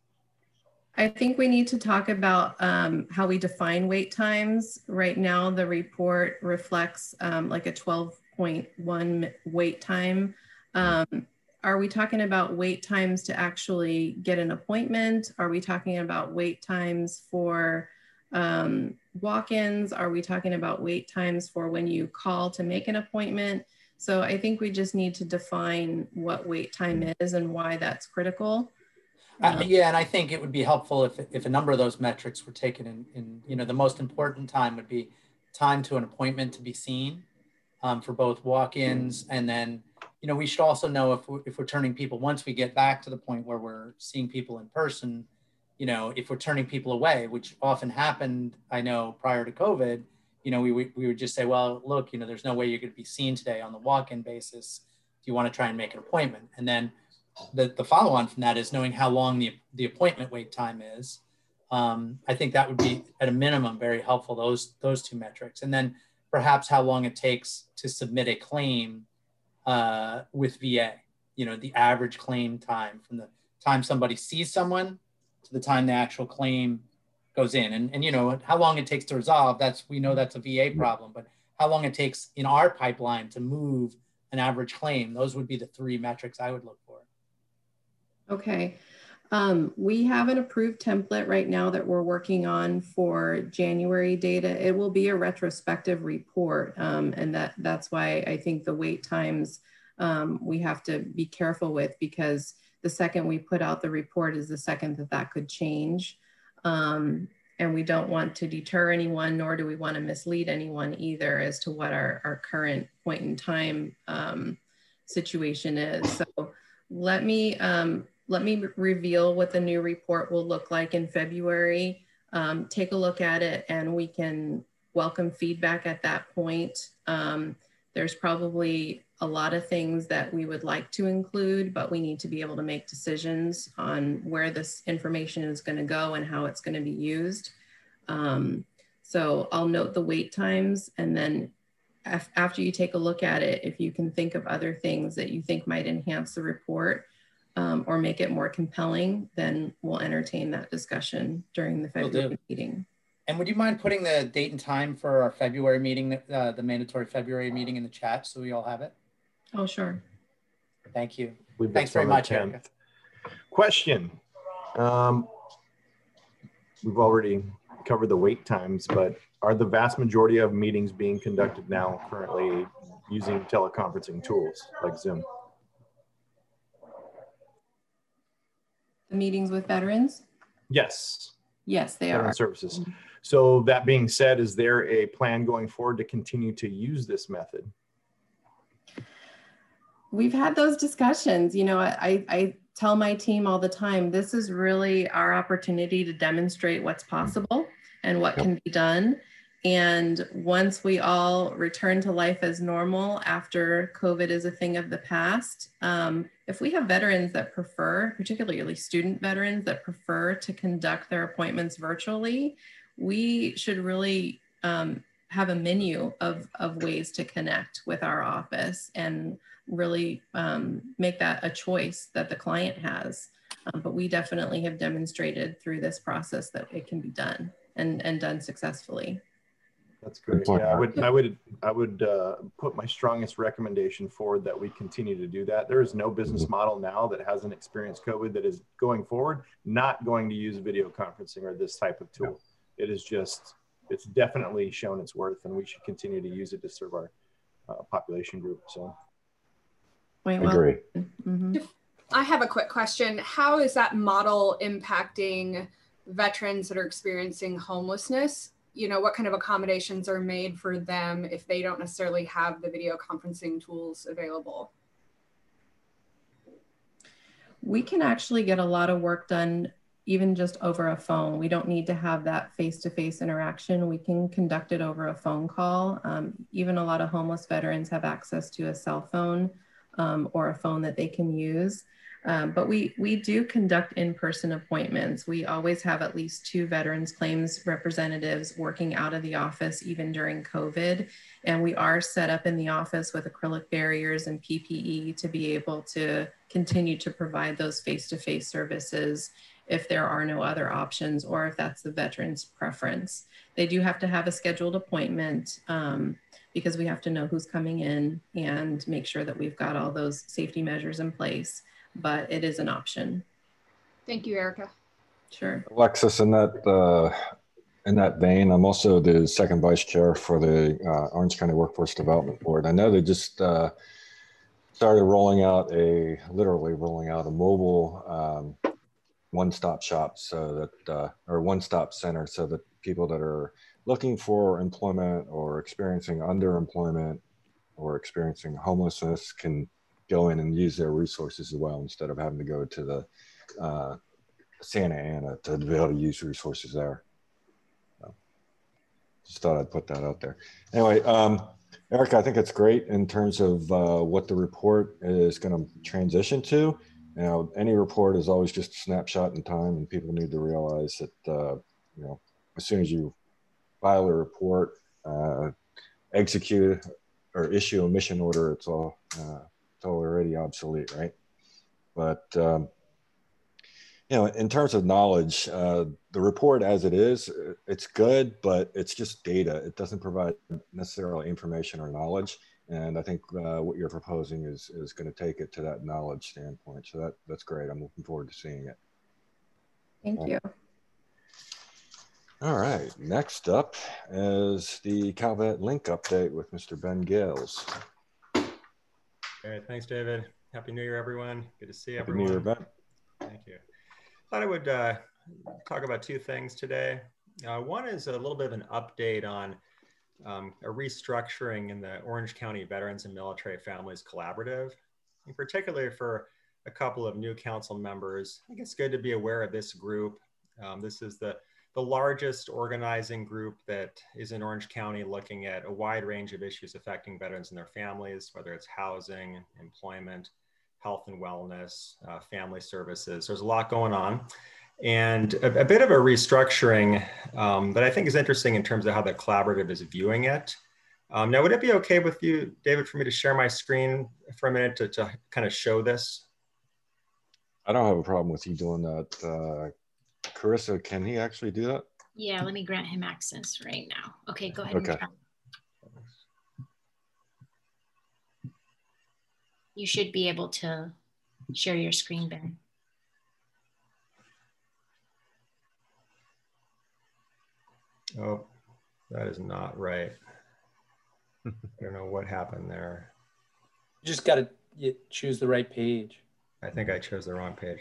I think we need to talk about um, how we define wait times. Right now, the report reflects um, like a twelve point one wait time. Um, are we talking about wait times to actually get an appointment? Are we talking about wait times for um, walk-ins? Are we talking about wait times for when you call to make an appointment? So I think we just need to define what wait time is and why that's critical. Uh, yeah, and I think it would be helpful if, if a number of those metrics were taken in, in, you know, the most important time would be time to an appointment to be seen um, for both walk-ins. And then, you know, we should also know if we're, if we're turning people, once we get back to the point where we're seeing people in person, you know, if we're turning people away, which often happened, I know prior to COVID, you know, we, we, we would just say, well, look, you know, there's no way you're going to be seen today on the walk-in basis. Do you want to try and make an appointment? And then the, the follow-on from that is knowing how long the, the appointment wait time is. Um, I think that would be at a minimum very helpful, those, those two metrics. And then perhaps how long it takes to submit a claim uh, with V A, you know, the average claim time from the time somebody sees someone to the time the actual claim goes in. And, and you know, how long it takes to resolve, that's, we know that's a V A problem, but how long it takes in our pipeline to move an average claim, those would be the three metrics I would look for. Okay. Um, we have an approved template right now that we're working on for January data. It will be a retrospective report. Um, and that, that's why I think the wait times um, we have to be careful with, because the second we put out the report is the second that that could change. Um, and we don't want to deter anyone, nor do we want to mislead anyone either as to what our, our current point in time um, situation is. So let me, um, let me reveal what the new report will look like in February. Um, take a look at it, and we can welcome feedback at that point. Um, there's probably a lot of things that we would like to include, but we need to be able to make decisions on where this information is going to go and how it's going to be used. Um, so I'll note the wait times, and then af after you take a look at it, if you can think of other things that you think might enhance the report um, or make it more compelling, then we'll entertain that discussion during the February meeting. And would you mind putting the date and time for our February meeting, uh, the mandatory February meeting in the chat so we all have it? Oh, sure. Thank you. We've Thanks very much, Erica. Question. Um, we've already covered the wait times, but are the vast majority of meetings being conducted now currently using teleconferencing tools like Zoom? The meetings with veterans? Yes. Yes, they Veteran are. Services. So that being said, is there a plan going forward to continue to use this method? We've had those discussions. You know, I, I tell my team all the time, this is really our opportunity to demonstrate what's possible and what can be done. And once we all return to life as normal after COVID is a thing of the past, um, if we have veterans that prefer, particularly student veterans that prefer to conduct their appointments virtually, we should really um, have a menu of, of ways to connect with our office and really um, make that a choice that the client has. Um, but we definitely have demonstrated through this process that it can be done and, and done successfully. That's great. Yeah, I would, I would, I would uh, put my strongest recommendation forward that we continue to do that. There is no business model now that hasn't experienced COVID that is going forward not going to use video conferencing or this type of tool. It is just, it's definitely shown its worth, and we should continue to use it to serve our uh, population group. So, Wait, well, agree. Mm-hmm. I have a quick question. How is that model impacting veterans that are experiencing homelessness? You know, what kind of accommodations are made for them if they don't necessarily have the video conferencing tools available? We can actually get a lot of work done even just over a phone. We don't need to have that face-to-face interaction. We can conduct it over a phone call. Um, even a lot of homeless veterans have access to a cell phone um, or a phone that they can use. Um, but we, we do conduct in-person appointments. We always have at least two veterans claims representatives working out of the office, even during COVID. And we are set up in the office with acrylic barriers and P P E to be able to continue to provide those face-to-face services if there are no other options or if that's the veteran's preference. They do have to have a scheduled appointment um, because we have to know who's coming in and make sure that we've got all those safety measures in place. But it is an option. Thank you, Erica. Sure. Alexis, in that uh, in that vein, I'm also the second vice chair for the uh, Orange County Workforce Development Board. I know they just uh, started rolling out a, literally rolling out a mobile um, one-stop shop, so that uh, or one-stop center, so that people that are looking for employment or experiencing underemployment or experiencing homelessness can go in and use their resources as well, instead of having to go to the uh, Santa Ana to be able to use resources there. So just thought I'd put that out there. Anyway, um, Erica, I think it's great in terms of uh, what the report is going to transition to. You know, any report is always just a snapshot in time, and people need to realize that, uh, you know, as soon as you file a report, uh, execute or issue a mission order, it's all, uh, it's already obsolete, right? But, um, you know, in terms of knowledge, uh, the report as it is, it's good, but it's just data. It doesn't provide necessarily information or knowledge. And I think uh, what you're proposing is, is going to take it to that knowledge standpoint. So that, that's great. I'm looking forward to seeing it. Thank All you. All right. Next up is the Calvet Link update with Mister Ben Gales. All right, thanks, David. Happy New Year, everyone. Good to see Happy everyone. New Year, Ben. Thank you. Thought I would uh, talk about two things today. Uh, one is a little bit of an update on um, a restructuring in the Orange County Veterans and Military Families Collaborative, and particularly for a couple of new council members. I think it's good to be aware of this group. Um, this is the the largest organizing group that is in Orange County, looking at a wide range of issues affecting veterans and their families, whether it's housing, employment, health and wellness, uh, family services. There's a lot going on. And a, a bit of a restructuring um, that I think is interesting in terms of how the collaborative is viewing it. Um, now, would it be okay with you, David, for me to share my screen for a minute to, to kind of show this? I don't have a problem with you doing that. Uh, Carissa, can he actually do that? Yeah, let me grant him access right now. Okay, go ahead. Okay. And try. You should be able to share your screen, Ben. Oh, that is not right. I don't know what happened there. You just got to you choose the right page. I think I chose the wrong page.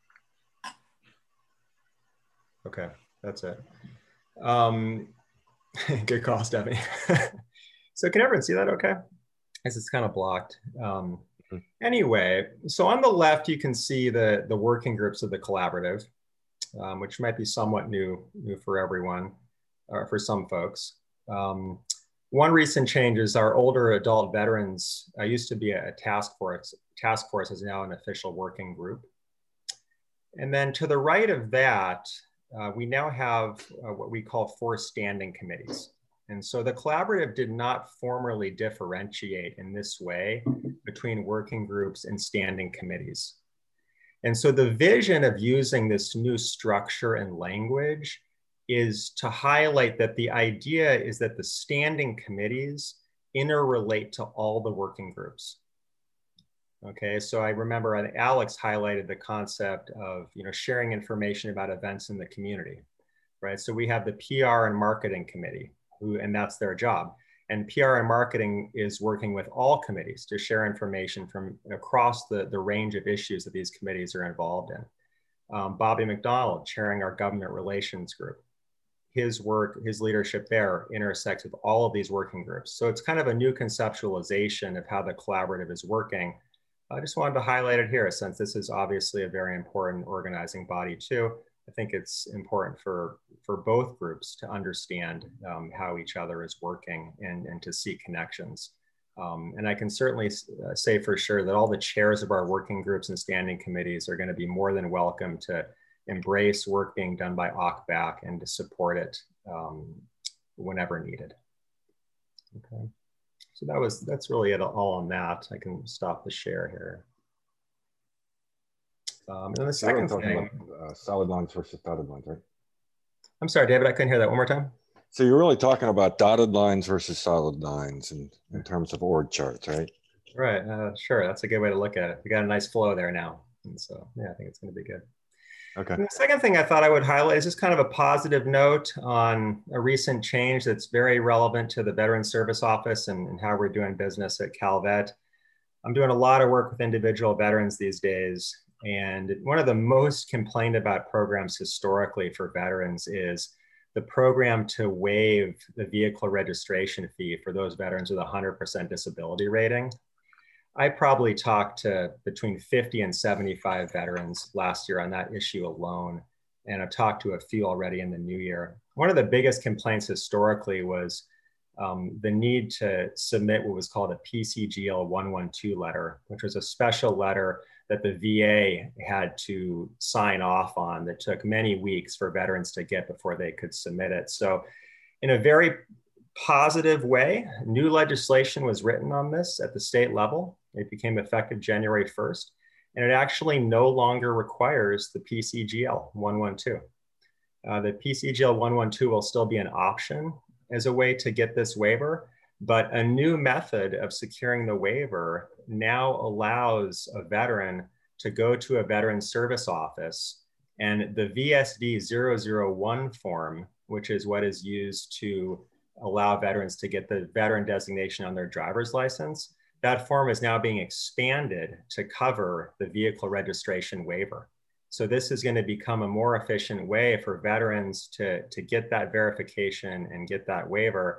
Okay, that's it. Um, good call, Stephanie. So can everyone see that okay? I guess it's kind of blocked. Um, anyway, so on the left, you can see the, the working groups of the collaborative, um, which might be somewhat new, new for everyone, or for some folks. Um, one recent change is our older adult veterans uh, used to be a task force. Task force is now an official working group. And then to the right of that, uh, we now have uh, what we call four standing committees. And so the collaborative did not formally differentiate in this way between working groups and standing committees. And so the vision of using this new structure and language is to highlight that the idea is that the standing committees interrelate to all the working groups. Okay, so I remember Alex highlighted the concept of, you know, sharing information about events in the community, right? So we have the P R and marketing committee, who, and that's their job. And P R and marketing is working with all committees to share information from across the, the range of issues that these committees are involved in. Um, Bobby McDonald chairing our government relations group. His work, his leadership there intersects with all of these working groups. So it's kind of a new conceptualization of how the collaborative is working. I just wanted to highlight it here since this is obviously a very important organizing body too. I think it's important for, for both groups to understand um, how each other is working and, and to see connections. Um, and I can certainly uh, say for sure that all the chairs of our working groups and standing committees are going to be more than welcome to embrace work being done by O C B A C and to support it um, whenever needed. Okay, so that was, that's really it all on that. I can stop the share here. Um, and then the second thing, about, uh, solid lines versus dotted lines, right? I'm sorry, David, I couldn't hear that one more time. So you're really talking about dotted lines versus solid lines in, in terms of org charts, right? Right, uh, sure, that's a good way to look at it. We got a nice flow there now. And so, yeah, I think it's gonna be good. Okay. And the second thing I thought I would highlight is just kind of a positive note on a recent change that's very relevant to the Veterans Service Office and, and how we're doing business at Calvet. I'm doing a lot of work with individual veterans these days. And one of the most complained about programs historically for veterans is the program to waive the vehicle registration fee for those veterans with a one hundred percent disability rating. I probably talked to between fifty and seventy-five veterans last year on that issue alone. And I've talked to a few already in the new year. One of the biggest complaints historically was um, the need to submit what was called a P C G L one one two letter, which was a special letter that the V A had to sign off on that took many weeks for veterans to get before they could submit it. So in a very positive way, new legislation was written on this at the state level. It became effective January first, and it actually no longer requires the P C G L one one two. Uh, the P C G L one one two will still be an option as a way to get this waiver, but a new method of securing the waiver now allows a veteran to go to a Veterans Service Office, and the V S D zero zero one form, which is what is used to allow veterans to get the veteran designation on their driver's license, that form is now being expanded to cover the vehicle registration waiver. So this is going to become a more efficient way for veterans to, to get that verification and get that waiver.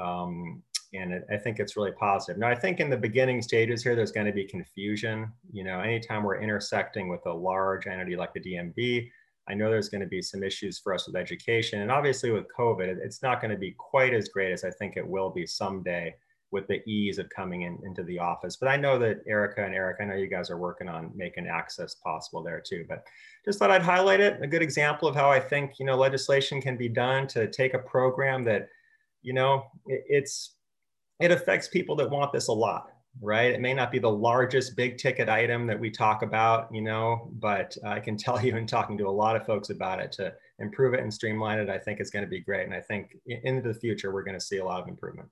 Um, and it, I think it's really positive. Now, I think in the beginning stages here, there's going to be confusion. You know, anytime we're intersecting with a large entity like the D M V, I know there's going to be some issues for us with education. And obviously with COVID, it's not going to be quite as great as I think it will be someday with the ease of coming in into the office. But I know that Erica and Eric, I know you guys are working on making access possible there too. But just thought I'd highlight it, a good example of how I think, you know, legislation can be done to take a program that, you know, it, it's, it affects people that want this a lot, right? It may not be the largest big ticket item that we talk about, you know, but I can tell you in talking to a lot of folks about it, to improve it and streamline it, I think it's going to be great. And I think into the future, we're going to see a lot of improvement.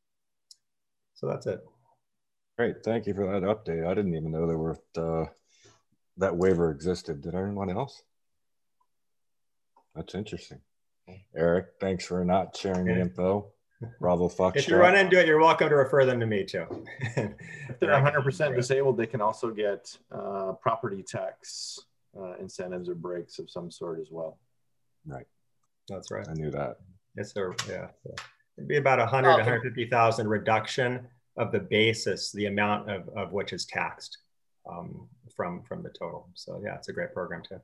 So that's it. Great. Thank you for that update. I didn't even know there were uh, that waiver existed. Did anyone else? That's interesting. Eric, thanks for not sharing the info. Bravo Foxtrot. If you run into it, you're welcome to refer them to me too. If they're one hundred percent disabled, they can also get uh, property tax uh, incentives or breaks of some sort as well. Right. That's right. I knew that. It's a, yeah. It'd be about one hundred Oh, to one hundred fifty thousand reduction of the basis, the amount of, of which is taxed um, from, from the total. So yeah, it's a great program too.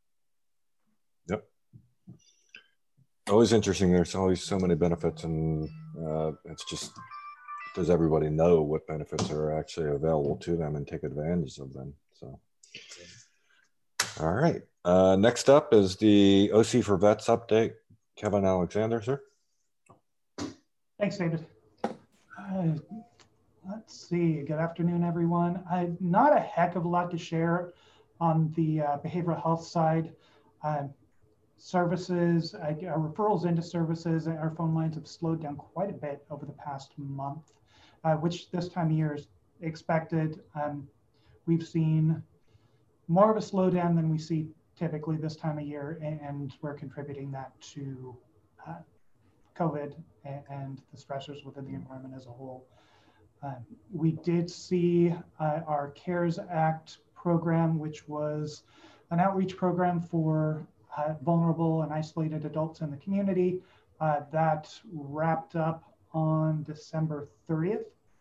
Yep. Always interesting. There's always so many benefits, and uh, it's just, does everybody know what benefits are actually available to them and take advantage of them? So, all right. Uh, next up is the O C for Vets update. Kevin Alexander, sir. Thanks, David. Uh, let's see. Good afternoon, everyone. I not a heck of a lot to share on the uh, behavioral health side. Uh, services, uh, our referrals into services, our phone lines have slowed down quite a bit over the past month, uh, which this time of year is expected. Um, we've seen more of a slowdown than we see typically this time of year, and, and we're contributing that to uh, COVID and, and the stressors within the environment as a whole. Uh, we did see uh, our CARES Act program, which was an outreach program for uh, vulnerable and isolated adults in the community. Uh, that wrapped up on December thirtieth.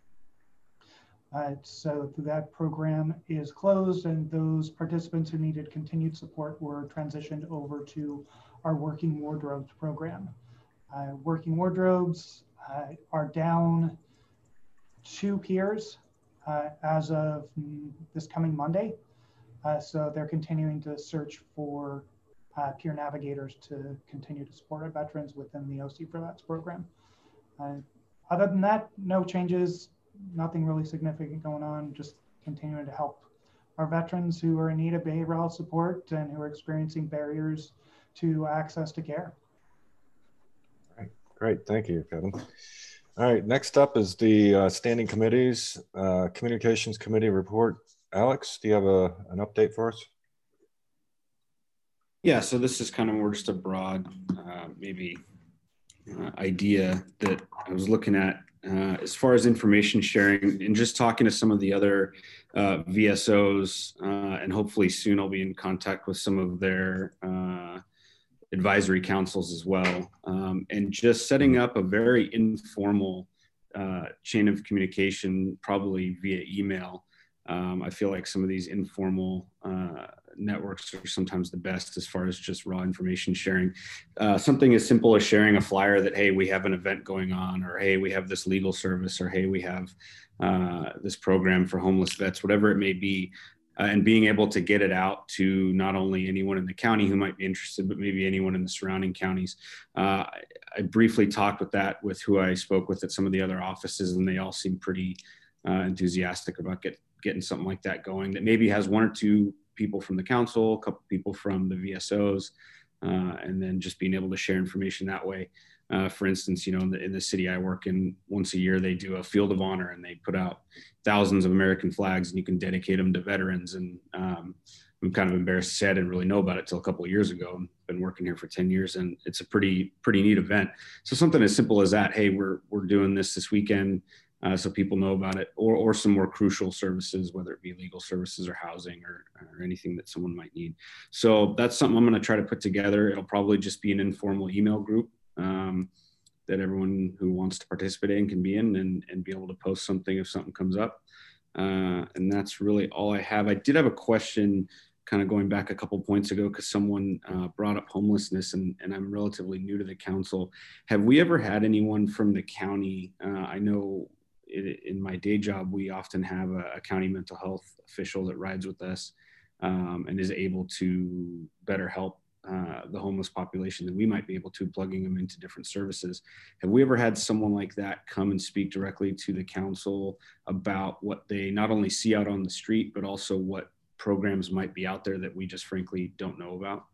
Uh, so that program is closed, and those participants who needed continued support were transitioned over to our Working Wardrobes program. Uh, Working Wardrobes uh, are down two peers uh, as of this coming Monday. Uh, so they're continuing to search for uh, peer navigators to continue to support our veterans within the O C for Vets program. Uh, other than that, no changes, nothing really significant going on, just continuing to help our veterans who are in need of behavioral health support and who are experiencing barriers to access to care. All right, great, thank you, Kevin. All right, next up is the uh, standing committees, uh, communications committee report. Alex, do you have a, an update for us? Yeah, so this is kind of more just a broad, uh, maybe uh, idea that I was looking at uh, as far as information sharing, and just talking to some of the other uh, V S Os, uh, and hopefully soon I'll be in contact with some of their uh, advisory councils as well, um, and just setting up a very informal uh, chain of communication, probably via email. Um, I feel like some of these informal uh, networks are sometimes the best as far as just raw information sharing. Uh, something as simple as sharing a flyer that, hey, we have an event going on, or hey, we have this legal service, or hey, we have uh, this program for homeless vets, whatever it may be. Uh, and being able to get it out to not only anyone in the county who might be interested, but maybe anyone in the surrounding counties. Uh, I, I briefly talked with that with who I spoke with at some of the other offices, and they all seem pretty uh, enthusiastic about get, getting something like that going, that maybe has one or two people from the council, a couple people from the V S Os, uh, and then just being able to share information that way. Uh, for instance, you know, in the, in the city I work in, once a year, they do a field of honor, and they put out thousands of American flags, and you can dedicate them to veterans. And um, I'm kind of embarrassed to say I didn't really know about it till a couple of years ago. I've been working here for ten years, and it's a pretty, pretty neat event. So something as simple as that, hey, we're, we're doing this this weekend, uh, so people know about it, or, or some more crucial services, whether it be legal services or housing, or, or anything that someone might need. So that's something I'm going to try to put together. It'll probably just be an informal email group um, that everyone who wants to participate in can be in, and, and be able to post something if something comes up. Uh, and that's really all I have. I did have a question kind of going back a couple points ago, because someone uh, brought up homelessness, and, and I'm relatively new to the council. Have we ever had anyone from the county? Uh, I know it, in my day job, we often have a, a county mental health official that rides with us um, and is able to better help uh, the homeless population than we might be able to, plugging them into different services. Have we ever had someone like that come and speak directly to the council about what they not only see out on the street, but also what programs might be out there that we just frankly don't know about?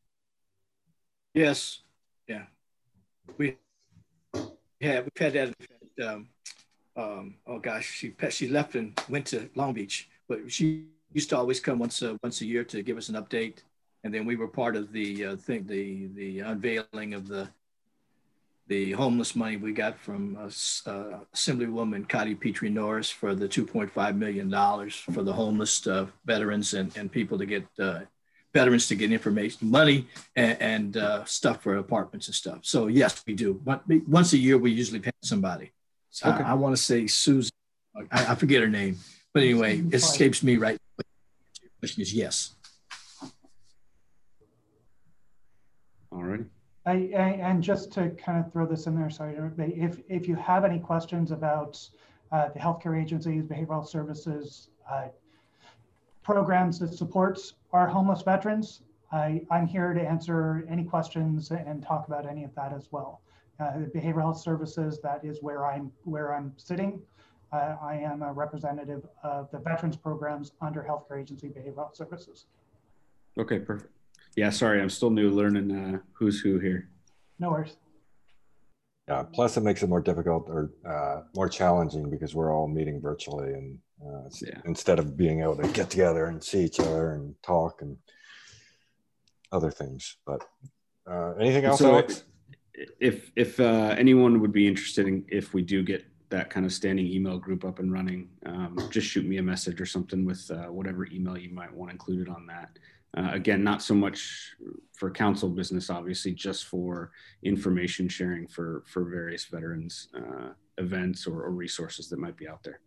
Yes. Yeah. We yeah, we've had that. Um, um, oh gosh, she she left and went to Long Beach, but she used to always come once a, once a year to give us an update. And then we were part of the uh, thing, the the unveiling of the the homeless money we got from uh, uh, Assemblywoman Cotty Petrie Norris for the two point five million dollars for the homeless uh, veterans and, and people to get uh, veterans to get information, money and, and uh, stuff for apartments and stuff. So yes, we do. But once a year, we usually pay somebody. So okay. I, I want to say Susan, I, I forget her name, but anyway, it escapes me right. The question is yes. All right. I, I, and just to kind of throw this in there, sorry, if, if you have any questions about uh, the healthcare agencies, behavioral services, uh, programs that supports our homeless veterans, I, I'm here to answer any questions and talk about any of that as well. Uh, the behavioral health services, that is where I'm, where I'm sitting. Uh, I am a representative of the veterans programs under healthcare agency behavioral health services. Okay, perfect. Yeah, sorry, I'm still new learning uh, who's who here. No worries. Yeah, plus it makes it more difficult or uh, more challenging because we're all meeting virtually, and uh, yeah. instead of being able to get together and see each other and talk and other things. But uh, anything else, so Alex? If if uh, anyone would be interested in, if we do get that kind of standing email group up and running, um, just shoot me a message or something with uh, whatever email you might want included on that. Uh, again, not so much for council business, obviously, just for information sharing for, for various veterans uh, events or, or resources that might be out there.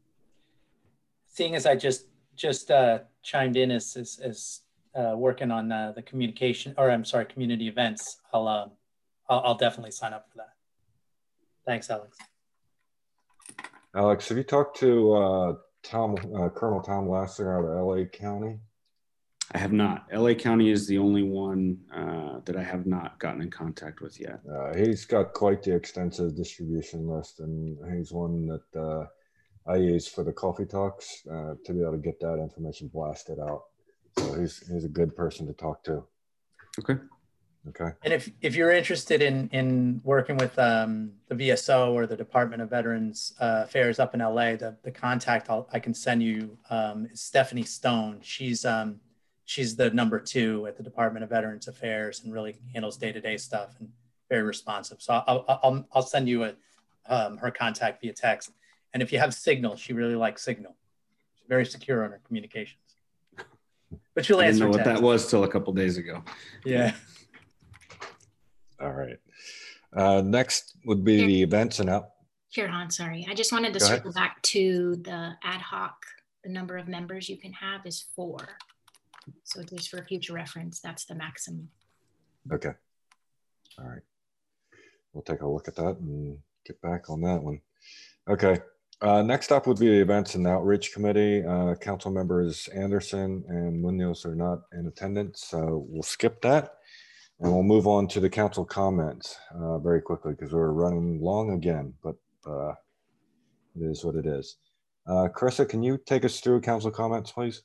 Seeing as I just just uh, chimed in as, as, as uh, working on uh, the communication, or I'm sorry, community events, I'll, uh, I'll, I'll definitely sign up for that. Thanks, Alex. Alex, have you talked to uh, Tom, uh, Colonel Tom Lasser out of L A County? I have not. L A County is the only one uh, that I have not gotten in contact with yet. Uh, he's got quite the extensive distribution list, and he's one that uh, I use for the coffee talks uh, to be able to get that information blasted out. So he's he's a good person to talk to. Okay. Okay. And if if you're interested in in working with um, the V S O or the Department of Veterans uh, Affairs up in L A, the the contact I'll, I can send you um, is Stephanie Stone. She's um, She's the number two at the Department of Veterans Affairs and really handles day-to-day stuff and very responsive. So I'll, I'll, I'll send you a, um, her contact via text. And if you have Signal, she really likes Signal. She's very secure on her communications. But she'll answer. I didn't know text. what that was till a couple of days ago. Yeah. All right. Uh, next would be the events and out. Here, Han, sorry. I just wanted to circle back to the ad hoc. The number of members you can have is four. So just for future reference, that's the maximum. Okay. All right. We'll take a look at that and get back on that one. Okay. Uh, next up would be the Events and Outreach Committee. Uh, Council members Anderson and Munoz are not in attendance, so we'll skip that. And we'll move on to the council comments uh, very quickly because we're running long again, but uh, it is what it is. Uh, Carissa, can you take us through council comments, please?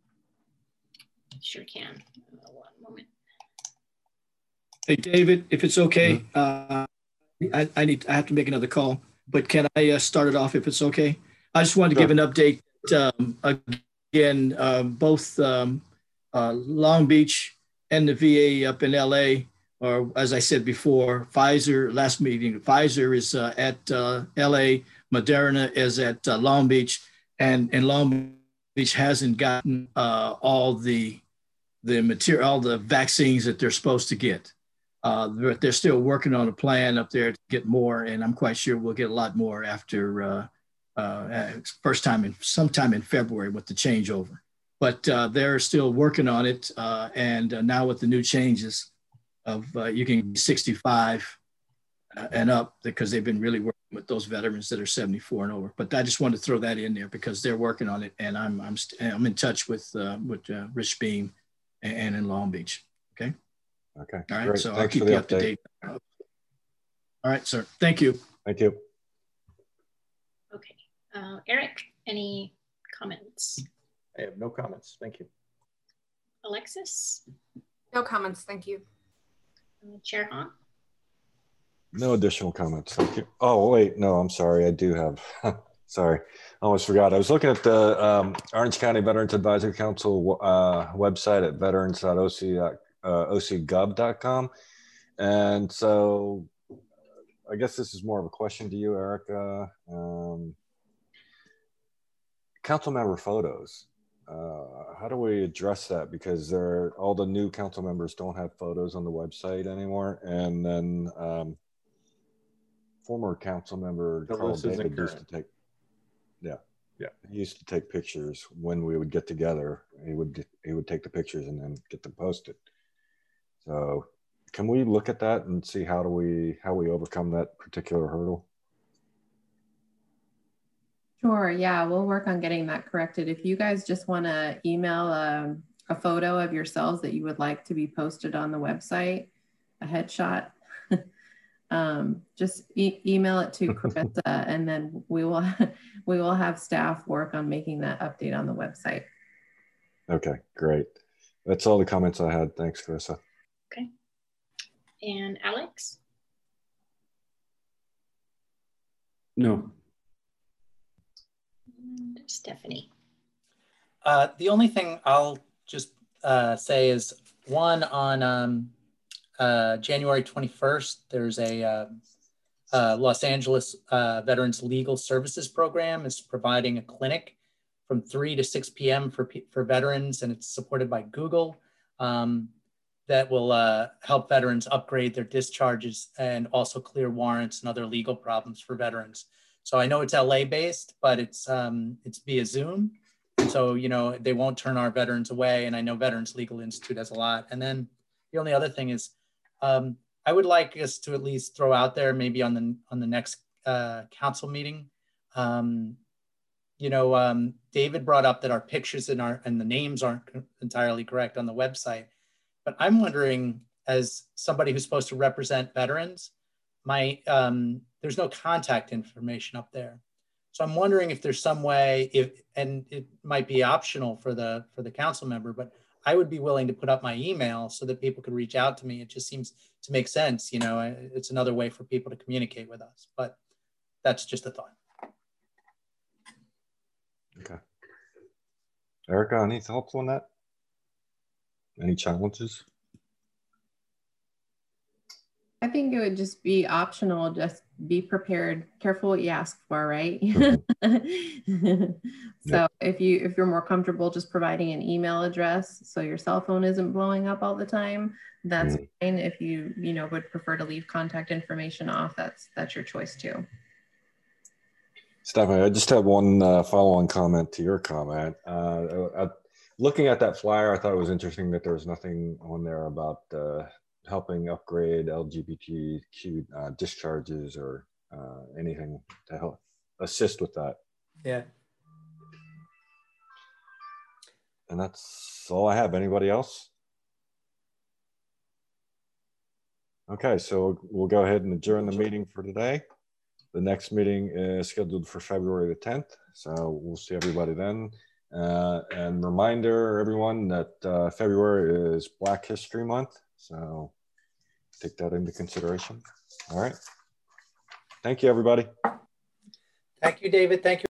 Sure can. One moment. Hey, David, if it's okay, mm-hmm. uh, I, I need I have to make another call, but can I uh, start it off if it's okay? I just wanted to sure. give an update. Um, again, uh, both um, uh, Long Beach and the V A up in L A, or as I said before, Pfizer, last meeting, Pfizer is uh, at uh, L A, Moderna is at uh, Long Beach, and, and Long Beach hasn't gotten uh, all the the material, all the vaccines that they're supposed to get. Uh, they're, they're still working on a plan up there to get more, and I'm quite sure we'll get a lot more after uh, uh, first time in sometime in February with the changeover. But uh, they're still working on it, uh, and uh, now with the new changes of uh, you can be sixty-five uh, and up because they've been really working with those veterans that are seventy-four and over. But I just wanted to throw that in there because they're working on it, and I'm I'm I'm in touch with uh, with uh, Rich Beam and, and in Long Beach. Okay. Okay. All right. Great. So Thanks I'll keep for the you up to update. date. All right, sir. Thank you. Thank you. Okay. Uh, Eric, any comments? I have no comments. Thank you. Alexis? No comments. Thank you. Uh, Chair Hahn? No additional comments. Thank you. Oh, wait. No, I'm sorry. I do have. Sorry. I almost forgot. I was looking at the um, Orange County Veterans Advisory Council uh, website at veterans dot o c gov dot com. And so I guess this is more of a question to you, Erica. Um, council member photos. Uh, how do we address that? Because there, all the new council members don't have photos on the website anymore. And then um, former council member The Carl list isn't David used to current. take, yeah, Yeah. he used to take pictures when we would get together. He would he would take the pictures and then get them posted. So can we look at that and see how do we how we overcome that particular hurdle? Sure, yeah, we'll work on getting that corrected. If you guys just want to email a, a photo of yourselves that you would like to be posted on the website, a headshot, um, just e email it to Carissa, and then we will we will have staff work on making that update on the website. Okay, great. That's all the comments I had. Thanks, Carissa. Okay. And Alex? No. And Stephanie? Uh, the only thing I'll just uh, say is one on um, uh, January twenty-first, there's a uh, uh, Los Angeles uh, Veterans Legal Services Program is providing a clinic from three to six p m for, for veterans, and it's supported by Google um, that will uh, help veterans upgrade their discharges and also clear warrants and other legal problems for veterans. So I know it's L A based, but it's um, it's via Zoom. And so, you know, they won't turn our veterans away. And I know Veterans Legal Institute has a lot. And then the only other thing is um, I would like us to at least throw out there, maybe on the on the next uh, council meeting. Um, you know, um, David brought up that our pictures and our and the names aren't entirely correct on the website. But I'm wondering, as somebody who's supposed to represent veterans, my um, there's no contact information up there. So I'm wondering if there's some way, if and it might be optional for the for the council member, but I would be willing to put up my email so that people could reach out to me. It just seems to make sense. You know, it's another way for people to communicate with us, but that's just a thought. Okay. Erica, any thoughts on that? Any challenges? I think it would just be optional. Just be prepared. Careful what you ask for, right? Mm-hmm. So Yep. if you if you're more comfortable just providing an email address so your cell phone isn't blowing up all the time, that's Mhm. fine. If you you know would prefer to leave contact information off, that's that's your choice too. Stephanie, I just have one uh, follow-on comment to your comment. Uh, I, looking at that flyer, I thought it was interesting that there was nothing on there about uh, helping upgrade L G B T Q uh, discharges or uh, anything to help assist with that. Yeah. And that's all I have. Anybody else? Okay, so we'll go ahead and adjourn the meeting for today. The next meeting is scheduled for February the tenth. So we'll see everybody then. Uh, and reminder everyone that uh, February is Black History Month. So take that into consideration. All right. Thank you, everybody. Thank you, David. Thank you.